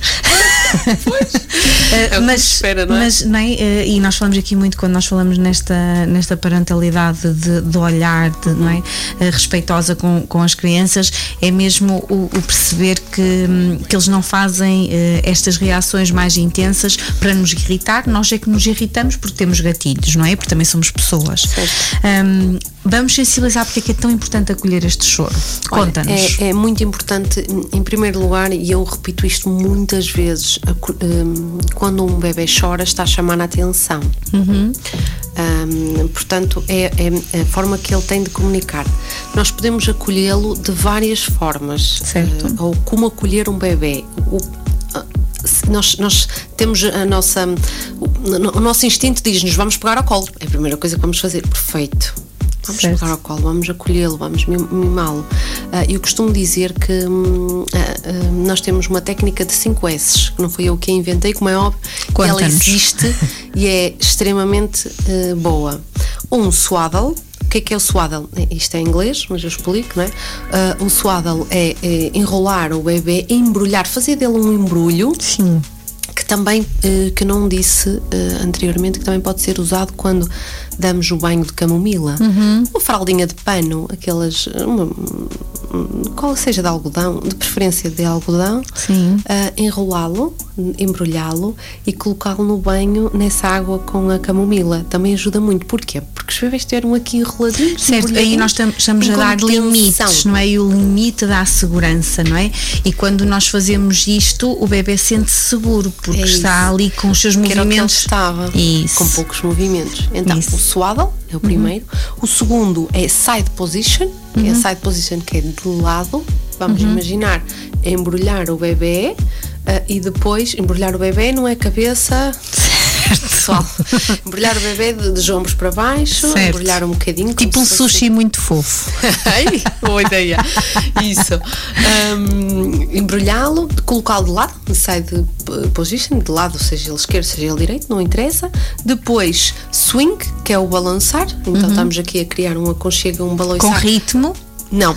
Mas espera, não é? E nós falamos aqui muito quando nós falamos nesta parentalidade de olhar, não é? Respeitosa com as crianças, é mesmo o perceber que eles não fazem estas reações mais intensas para nos irritar. Nós é que nos irritamos porque temos gatilhos, não é? Porque também somos pessoas. Vamos sensibilizar porque é tão importante acolher este choro. Conta-nos. É muito importante, em primeiro lugar, e eu repito isto muitas vezes, quando um bebê chora, está a chamar a atenção. Portanto, é a forma que ele tem de comunicar. Nós podemos acolhê-lo de várias formas. Certo. Ou como acolher um bebê. Nós temos o nosso instinto diz-nos, vamos pegar ao colo, é a primeira coisa que vamos fazer. Perfeito, vamos pegar ao colo, vamos acolhê-lo, vamos mimá-lo. Eu costumo dizer que nós temos uma técnica de 5 S's, que não foi eu que a inventei, como é óbvio. Ela existe e é extremamente boa. Swaddle. O que é o swaddle? Isto é em inglês, mas eu explico, não é? O swaddle é enrolar o bebê, embrulhar, fazer dele um embrulho. Sim. Que também, que não disse anteriormente, que também pode ser usado quando damos o banho de camomila, uma fraldinha de pano, aquelas, qual seja de algodão, de preferência de algodão, enrolá-lo, embrulhá-lo e colocá-lo no banho nessa água com a camomila. Também ajuda muito. Porquê? Porque os bebês estiveram aqui enroladinhos. Certo, aí nós estamos a dar limites, não é? E o limite dá segurança, não é? E quando nós fazemos isto, o bebê sente-se seguro, porque está ali com os seus movimentos. Era o que ele estava, com poucos movimentos. Então, o swaddle é o primeiro. O segundo é side position, que é a side position que é de lado. Vamos imaginar embrulhar o bebê e depois embrulhar o bebê não é cabeça. Pessoal, embrulhar o bebê dos ombros para baixo, embrulhar um bocadinho. Tipo um sushi muito fofo. Ai, boa ideia. Isso. Embrulhá-lo, colocá-lo de lado, side position, de lado, seja ele esquerdo, seja ele direito, não interessa. Depois, swing, que é o balançar. Então estamos aqui a criar um aconchego, um balançar. Com ritmo? Não.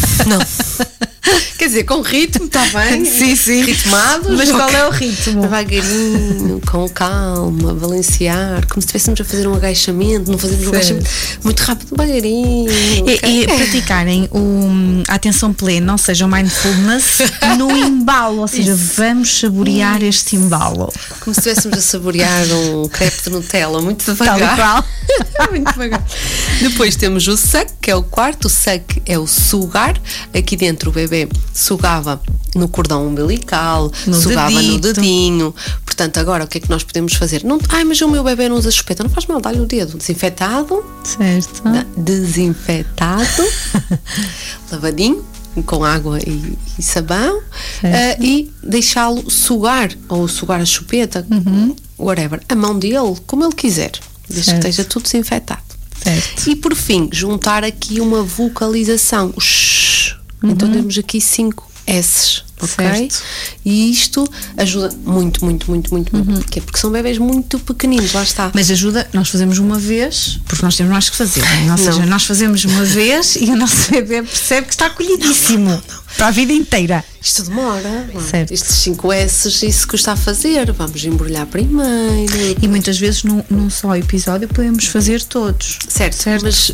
Quer dizer, com ritmo, está bem. Sim. Ritmado. Mas qual é o ritmo? Devagarinho, com calma, balancear, como se estivéssemos a fazer um agachamento, não fazemos um agachamento muito rápido, devagarinho. E praticarem a atenção plena, ou seja, o mindfulness, no embalo, ou seja, vamos saborear este embalo. Como se estivéssemos a saborear um crepe de Nutella, muito devagar. Muito devagar. Depois temos o suck, que é o quarto. O suck é o sugar. Aqui dentro o bebê sugava no cordão umbilical, sugava no dedinho. Portanto, agora o que é que nós podemos fazer? Não, mas o meu bebê não usa chupeta. Não faz mal, dá-lhe o dedo. Desinfetado. Certo. Desinfetado. Lavadinho, com água e sabão. E deixá-lo sugar, ou sugar a chupeta, whatever, a mão dele, como ele quiser. Desde que esteja tudo desinfetado. Certo. E por fim, juntar aqui uma vocalização. O shhh. Então temos aqui 5 S's, ok? Certo. E isto ajuda muito. Porquê? Porque são bebés muito pequeninos, lá está. Mas ajuda, nós fazemos uma vez, porque nós temos mais que fazer. Ou seja, nós fazemos uma vez e o nosso bebê percebe que está acolhidíssimo. Para a vida inteira. Isto demora. Certo. Estes 5 S's, isso custa a fazer. Vamos embrulhar primeiro. E muitas vezes num só episódio podemos fazer todos. Certo. Mas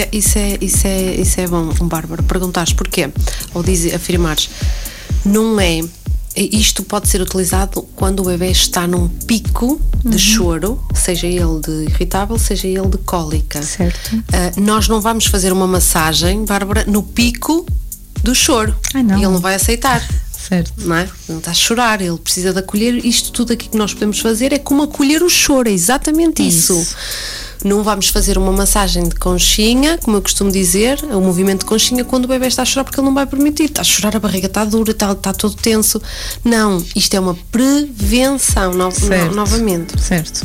isso é bom, Bárbara, perguntares porquê. Ou afirmares, não é. Isto pode ser utilizado quando o bebê está num pico de choro, seja ele de irritável, seja ele de cólica. Certo. Nós não vamos fazer uma massagem, Bárbara, no pico do choro. Não. E ele não vai aceitar. Certo. Não é? Ele não está a chorar, ele precisa de acolher. Isto tudo aqui que nós podemos fazer é como acolher o choro, é exatamente isso. Não vamos fazer uma massagem de conchinha, como eu costumo dizer, o movimento de conchinha quando o bebê está a chorar, porque ele não vai permitir. Está a chorar, a barriga está dura, está todo tenso. Não, isto é uma prevenção, novamente. Certo.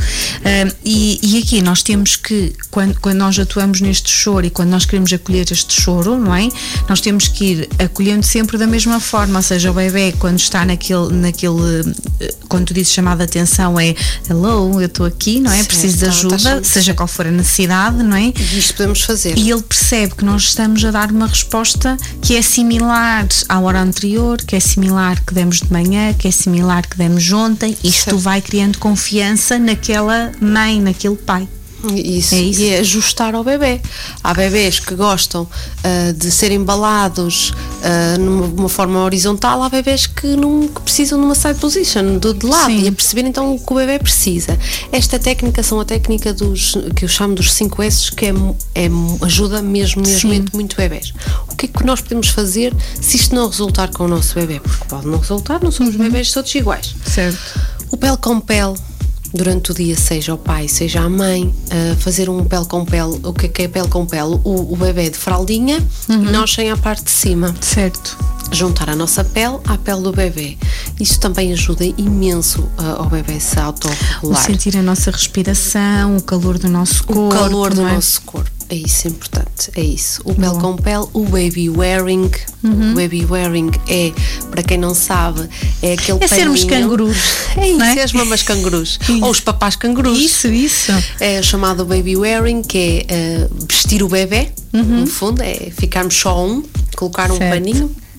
E aqui nós temos que, quando nós atuamos neste choro e quando nós queremos acolher este choro, não é? Nós temos que ir acolhendo sempre da mesma forma, ou seja, o bebê quando está naquele quando tu dizes chamada de atenção é hello, eu estou aqui, não é? Certo, preciso de ajuda, seja qual for a necessidade, não é? E isto podemos fazer. E ele percebe que nós estamos a dar uma resposta que é similar à hora anterior, que é similar que demos de manhã, que é similar que demos ontem. Isto vai criando confiança naquela mãe, naquele pai. Isso. E é ajustar ao bebê. Há bebés que gostam de ser embalados numa forma horizontal, há bebés que precisam de uma side position, de lado. Sim. E a perceber então o que o bebê precisa. Esta técnica são a técnica que eu chamo dos 5 S, que ajuda mesmo muito bebés. O que é que nós podemos fazer se isto não resultar com o nosso bebê? Porque pode não resultar, não somos bebés todos iguais. Certo. O pele com pele. Durante o dia, seja o pai, seja a mãe, fazer um pele com pele. O que é pele com pele? O bebê de fraldinha, nós sem a parte de cima. Certo. Juntar a nossa pele à pele do bebê. Isso também ajuda imenso ao bebê se autorregular. Sentir a nossa respiração, o calor do nosso corpo. O calor do nosso corpo. É isso importante, é isso. O pele com pele, o baby wearing. O baby wearing é, para quem não sabe, é aquele paninho. Sermos cangurus. É isso, é as mamas cangurus. Ou os papás cangurus. Isso. É chamado baby wearing, que é vestir o bebê, no fundo, é ficarmos só colocar um paninho.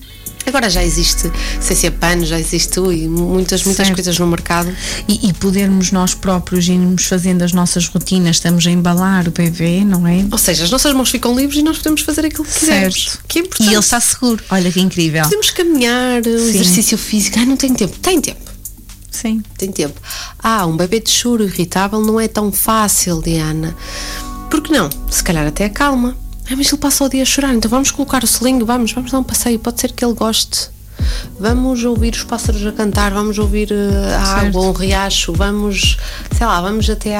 Agora já existe CC-PAN, já existe muitas coisas no mercado. E podermos nós próprios irmos fazendo as nossas rotinas, estamos a embalar o bebê, não é? Ou seja, as nossas mãos ficam livres e nós podemos fazer aquilo que quisermos. Certo. Que é importante. E ele está seguro. Olha que incrível. Podemos caminhar, exercício físico. Não tenho tempo. Tem tempo. Sim. Tem tempo. Um bebê de choro irritável não é tão fácil, Diana. Por que não? Se calhar até acalma. Mas ele passa o dia a chorar, então vamos colocar o selinho, vamos dar um passeio, pode ser que ele goste. Vamos ouvir os pássaros a cantar, vamos ouvir a água, um riacho, vamos até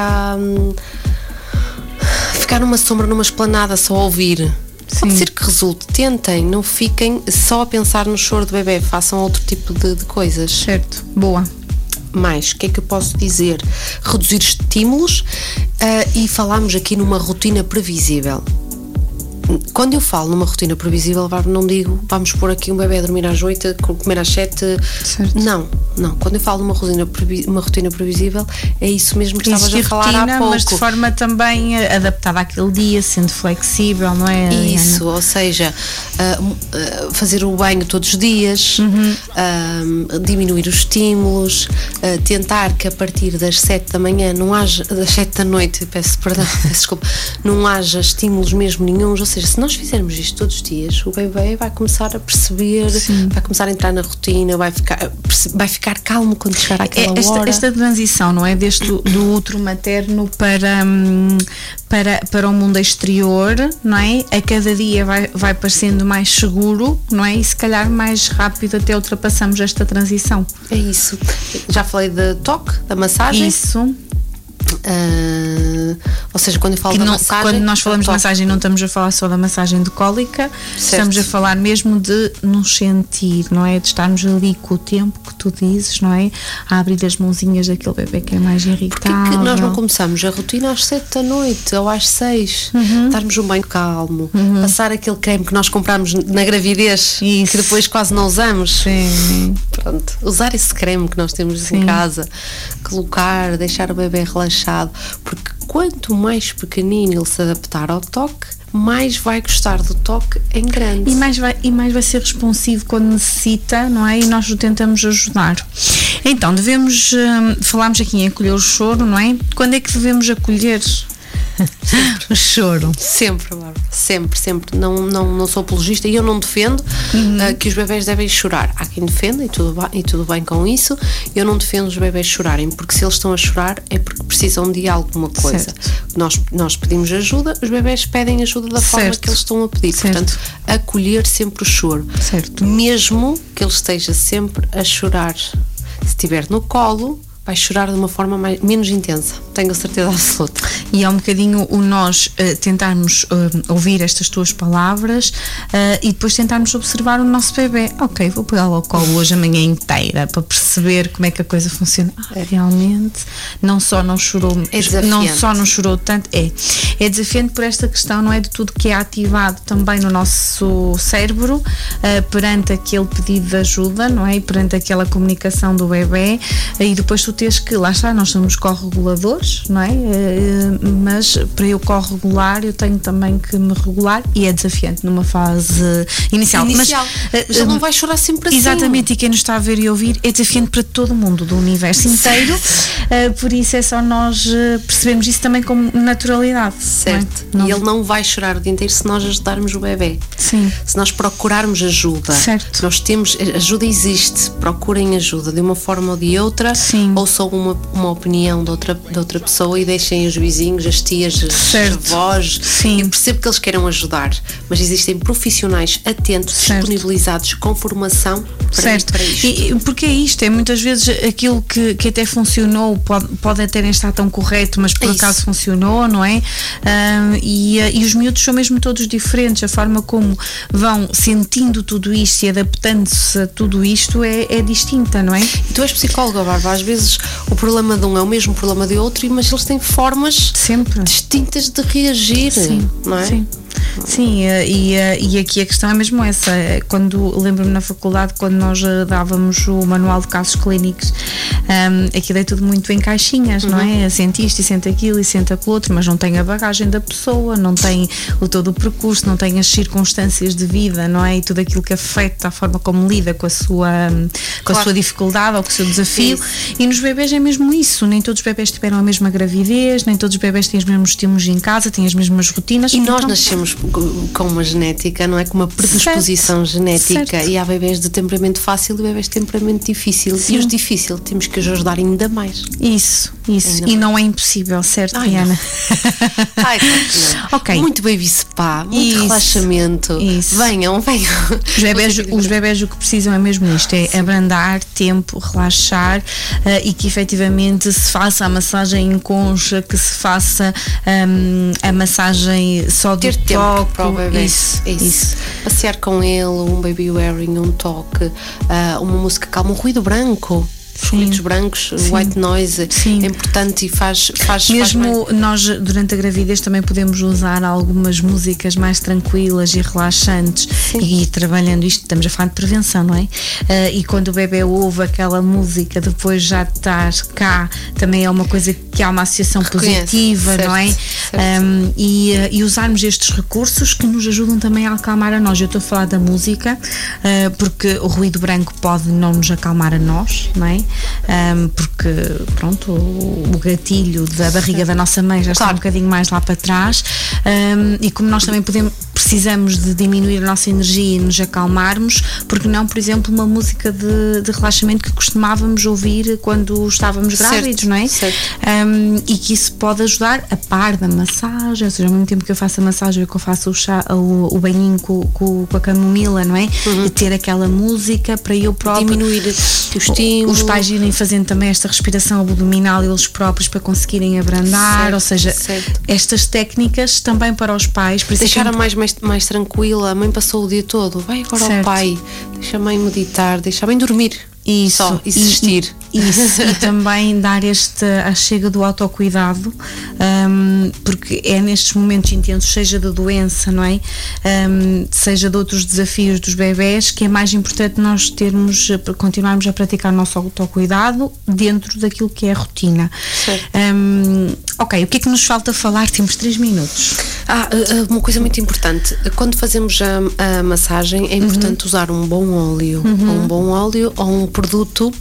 ficar numa sombra, numa esplanada, só a ouvir. Pode ser que resulte. Tentem, não fiquem só a pensar no choro do bebê, façam outro tipo de coisas. Certo, boa. Mais, o que é que eu posso dizer? Reduzir estímulos e falámos aqui numa rotina previsível. Quando eu falo numa rotina previsível, não digo vamos pôr aqui um bebê a dormir às 8, comer às 7. Certo. Não. Quando eu falo numa rotina previsível, é isso mesmo que estavas a falar há pouco. Mas de forma também adaptada àquele dia, sendo flexível, não é? Isso, ou seja, fazer o banho todos os dias, diminuir os estímulos, tentar que a partir das 7 da manhã não haja, das 7 da noite, peço desculpa, não haja estímulos mesmo nenhuns, ou seja, se nós fizermos isto todos os dias, o bebê vai começar a perceber, vai começar a entrar na rotina, vai ficar calmo quando chegar àquela hora. Esta transição, não é? Do útero materno para o mundo exterior, não é? A cada dia vai parecendo mais seguro, não é? E se calhar mais rápido até ultrapassamos esta transição. É isso. Já falei de toque, da massagem. Isso. Ou seja, quando eu falo da massagem, quando nós falamos de massagem, não estamos a falar só da massagem de cólica, estamos a falar mesmo de nos sentir, não é? De estarmos ali com o tempo que tu dizes, não é? A abrir as mãozinhas daquele bebê que é mais irritável. Porque nós não começamos a rotina às 7 da noite ou às 6, darmos um banho calmo, passar aquele creme que nós compramos na gravidez, que depois quase não usamos. Sim. Pronto, usar esse creme que nós temos em casa, colocar, deixar o bebê relaxado, porque quanto mais pequenino ele se adaptar ao toque, mais vai gostar do toque em grande. E mais vai ser responsivo quando necessita, não é? E nós o tentamos ajudar. Então, falámos aqui em acolher o choro, não é? Quando é que devemos acolher o choro? Sempre, Bárbara. Sempre. Não sou apologista e eu não defendo que os bebés devem chorar. Há quem defenda e tudo bem com isso. Eu não defendo os bebés chorarem, porque se eles estão a chorar é porque precisam de alguma coisa. Nós pedimos ajuda, os bebés pedem ajuda da forma que eles estão a pedir. Portanto, acolher sempre o choro. Certo. Mesmo que ele esteja sempre a chorar. Se estiver no colo, vai chorar de uma forma menos intensa, tenho a certeza absoluta. E é um bocadinho o nós tentarmos ouvir estas tuas palavras e depois tentarmos observar o nosso bebê. Ok, vou pegá-lo ao colo hoje a manhã inteira para perceber como é que a coisa funciona. Realmente não só não chorou, tanto, é desafiante por esta questão, não é, de tudo que é ativado também no nosso cérebro perante aquele pedido de ajuda, não é, e perante aquela comunicação do bebê, e depois tu tens que, lá está, nós somos correguladores, não é? Mas para eu corregular eu tenho também que me regular, e é desafiante numa fase inicial. Mas ele não vai chorar sempre assim. Exatamente, e quem nos está a ver e ouvir, é desafiante para todo mundo do universo inteiro, por isso é só nós percebemos isso também com naturalidade. Certo. E ele não vai chorar o dia inteiro se nós ajudarmos o bebê. Sim. Se nós procurarmos ajuda. Certo. Nós temos, ajuda existe, procurem ajuda de uma forma ou de outra. Sim. Ou só uma opinião de outra pessoa, e deixem os vizinhos, as tias, as avós. Sim. Eu percebo que eles queiram ajudar, mas existem profissionais atentos, disponibilizados com formação para isto. Porque é isto, é muitas vezes aquilo que até funcionou, pode até nem estar tão correto, mas por acaso funcionou, não é? E os miúdos são mesmo todos diferentes, a forma como vão sentindo tudo isto e adaptando-se a tudo isto é distinta, não é? E tu és psicóloga, Bárbara, às vezes o problema de um é o mesmo problema de outro, mas eles têm formas distintas de reagir, não é? Sim. Sim, e aqui a questão é mesmo essa. Lembro-me na faculdade, quando nós dávamos o manual de casos clínicos, aquilo é tudo muito em caixinhas, não é? Sente isto e sente aquilo e sente aquilo outro, mas não tem a bagagem da pessoa, não tem todo o percurso, não tem as circunstâncias de vida, não é? E tudo aquilo que afeta a forma como lida com a sua dificuldade ou com o seu desafio. Isso. E nos bebés é mesmo isso. Nem todos os bebés tiveram a mesma gravidez, nem todos os bebés têm os mesmos estímulos em casa, têm as mesmas rotinas. E nós nascemos com uma genética, não é? Com uma predisposição genética. Certo. E há bebés de temperamento fácil e bebés de temperamento difícil. Sim. E os difíceis temos que os ajudar ainda mais. Isso. Ainda e não é impossível, certo, Diana? Ai, não. Ok. Muito baby spa, muito relaxamento. Isso. Venham. Os bebés o que precisam é mesmo isto, é abrandar, tempo, relaxar, e que efetivamente se faça a massagem em concha, que se faça a massagem só do toque. Tempo para o bebê. Isso. Passear com ele, um baby wearing, um toque, uma música calma, um ruído branco. Os ruídos brancos, white noise, é importante e faz mesmo nós durante a gravidez também podemos usar algumas músicas mais tranquilas e relaxantes. E trabalhando isto, estamos a falar de prevenção, não é? E quando o bebê ouve aquela música depois já estar cá, também é uma coisa que há uma associação positiva, não é? E usarmos estes recursos que nos ajudam também a acalmar a nós. Eu estou a falar da música, porque o ruído branco pode não nos acalmar a nós, não é? Porque pronto, o gatilho da barriga da nossa mãe já está um bocadinho mais lá para trás, e como nós também precisamos de diminuir a nossa energia e nos acalmarmos, porque não, por exemplo, uma música de relaxamento que costumávamos ouvir quando estávamos grávidos, não é? E que isso pode ajudar a par da massagem, ou seja, ao mesmo tempo que eu faço a massagem, que eu faço o banhinho com a camomila, não é? E ter aquela música para eu próprio diminuir o estímulo. Os pais irem fazendo também esta respiração abdominal eles próprios para conseguirem abrandar, ou seja, estas técnicas também para os pais. Deixar a mais tranquila, a mãe passou o dia todo, vai agora ao pai, deixa a mãe meditar, deixa a mãe dormir. Isso, só existir. E também dar a chega do autocuidado, porque é nestes momentos intensos, seja da doença, não é? Seja de outros desafios dos bebés, que é mais importante nós continuarmos a praticar o nosso autocuidado dentro daquilo que é a rotina. Ok, o que é que nos falta falar? Temos 3 minutos. Uma coisa muito importante, quando fazemos a massagem é importante usar um bom óleo, ou um produto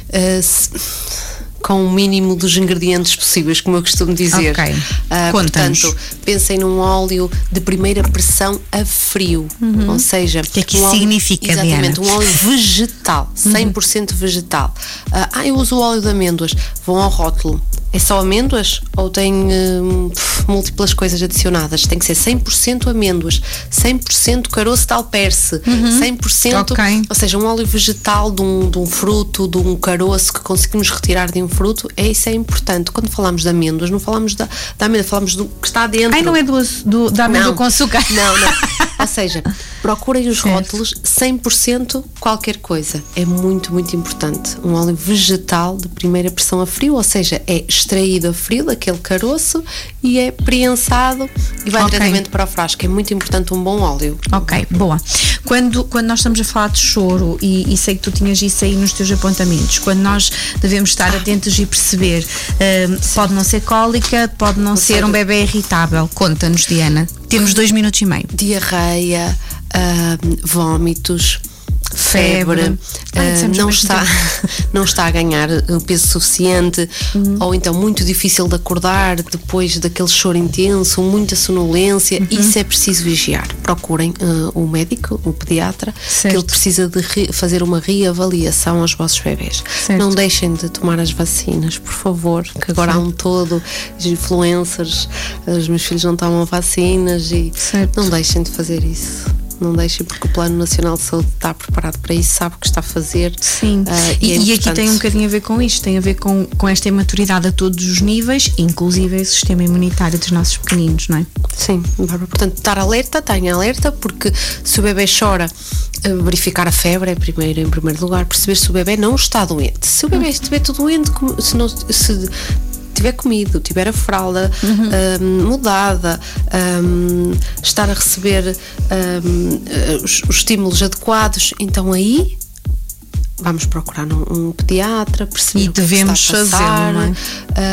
com o mínimo dos ingredientes possíveis, como eu costumo dizer. Portanto, pensem num óleo de primeira pressão a frio, ou seja, o que é que isso significa, exatamente, Diana? um óleo vegetal, 100% vegetal. Eu uso o óleo de amêndoas, vão ao rótulo. É só amêndoas ou tem múltiplas coisas adicionadas? Tem que ser 100% amêndoas, 100% caroço de alperce, 100%, ou seja, um óleo vegetal de um fruto, de um caroço que conseguimos retirar de um fruto. Isso é importante. Quando falamos de amêndoas, não falamos da amêndoa, falamos do que está dentro. Não é da amêndoa com açúcar? Não. Ou seja, procurem os rótulos 100% qualquer coisa. É muito, muito importante. Um óleo vegetal de primeira pressão a frio, ou seja, é extraído a frio daquele caroço e é prensado e vai diretamente para o frasco. É muito importante um bom óleo. Ok, boa. Quando nós estamos a falar de choro, e sei que tu tinhas isso aí nos teus apontamentos, quando nós devemos estar atentos e perceber, pode não ser cólica, pode não ser um bebê irritável. Conta-nos, Diana. Temos 2 minutos e meio. Diarreia, vômitos, febre, não está a ganhar o peso suficiente, ou então muito difícil de acordar depois daquele choro intenso, muita sonolência. Isso é preciso vigiar. Procurem o médico, o pediatra, que ele precisa de fazer uma reavaliação aos vossos bebés. Não deixem de tomar as vacinas, por favor, que agora há um todo de influencers, os meus filhos não tomam vacinas e não deixem de fazer isso. Não deixem, porque o Plano Nacional de Saúde está preparado para isso, sabe o que está a fazer. Sim, e aqui tem um bocadinho a ver com isto, tem a ver com esta imaturidade a todos os níveis, inclusive o sistema imunitário dos nossos pequeninos, não é? Sim, portanto, estar alerta, tenha alerta, porque se o bebê chora, verificar a febre em primeiro lugar, perceber se o bebê não está doente. Se o bebê estiver tudo doente, se tiver comido, tiver a fralda mudada, estar a receber os estímulos adequados, então aí vamos procurar um pediatra, perceber e o que devemos está a passar, fazê-lo, não é?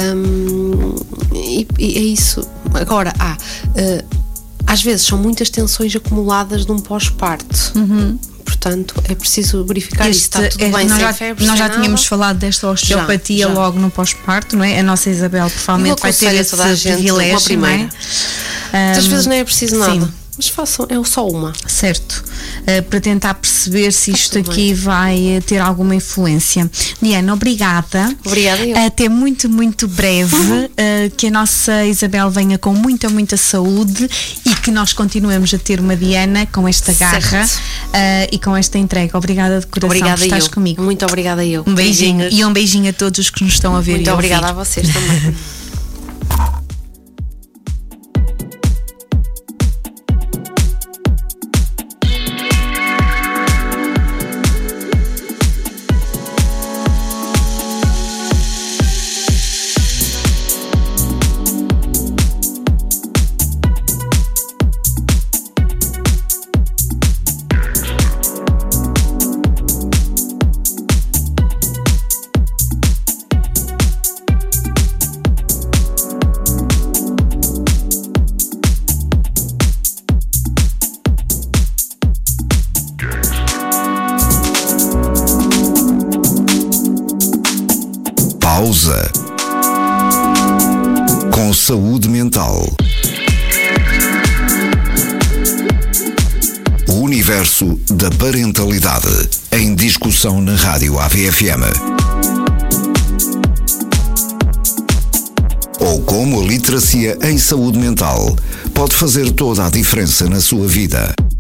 E é isso. Agora, às vezes são muitas tensões acumuladas de um pós-parto. Portanto, é preciso verificar se está tudo bem, sem febre, nós sem já nada. tínhamos falado desta osteopatia Já. logo no pós-parto, não é? A nossa Isabel provavelmente vai ter esse privilégio, uma primeira. não é? Muitas vezes não é preciso nada. Sim. Mas façam, é só uma. Certo, para tentar perceber se isto tudo aqui vai ter alguma influência. Diana, obrigada. Obrigada eu. Até muito, muito breve, que a nossa Isabel venha com muita, muita saúde e que nós continuemos a ter uma Diana com esta garra e com esta entrega. Obrigada de coração Obrigada por estares eu. comigo. Muito obrigada eu. Um beijinho Beijinhos. e um beijinho a todos os que nos estão a ver. Muito e a obrigada ouvir. a vocês também. Pausa. Com saúde mental. O universo da parentalidade em discussão na Rádio AVFM. Ou como a literacia em saúde mental pode fazer toda a diferença na sua vida.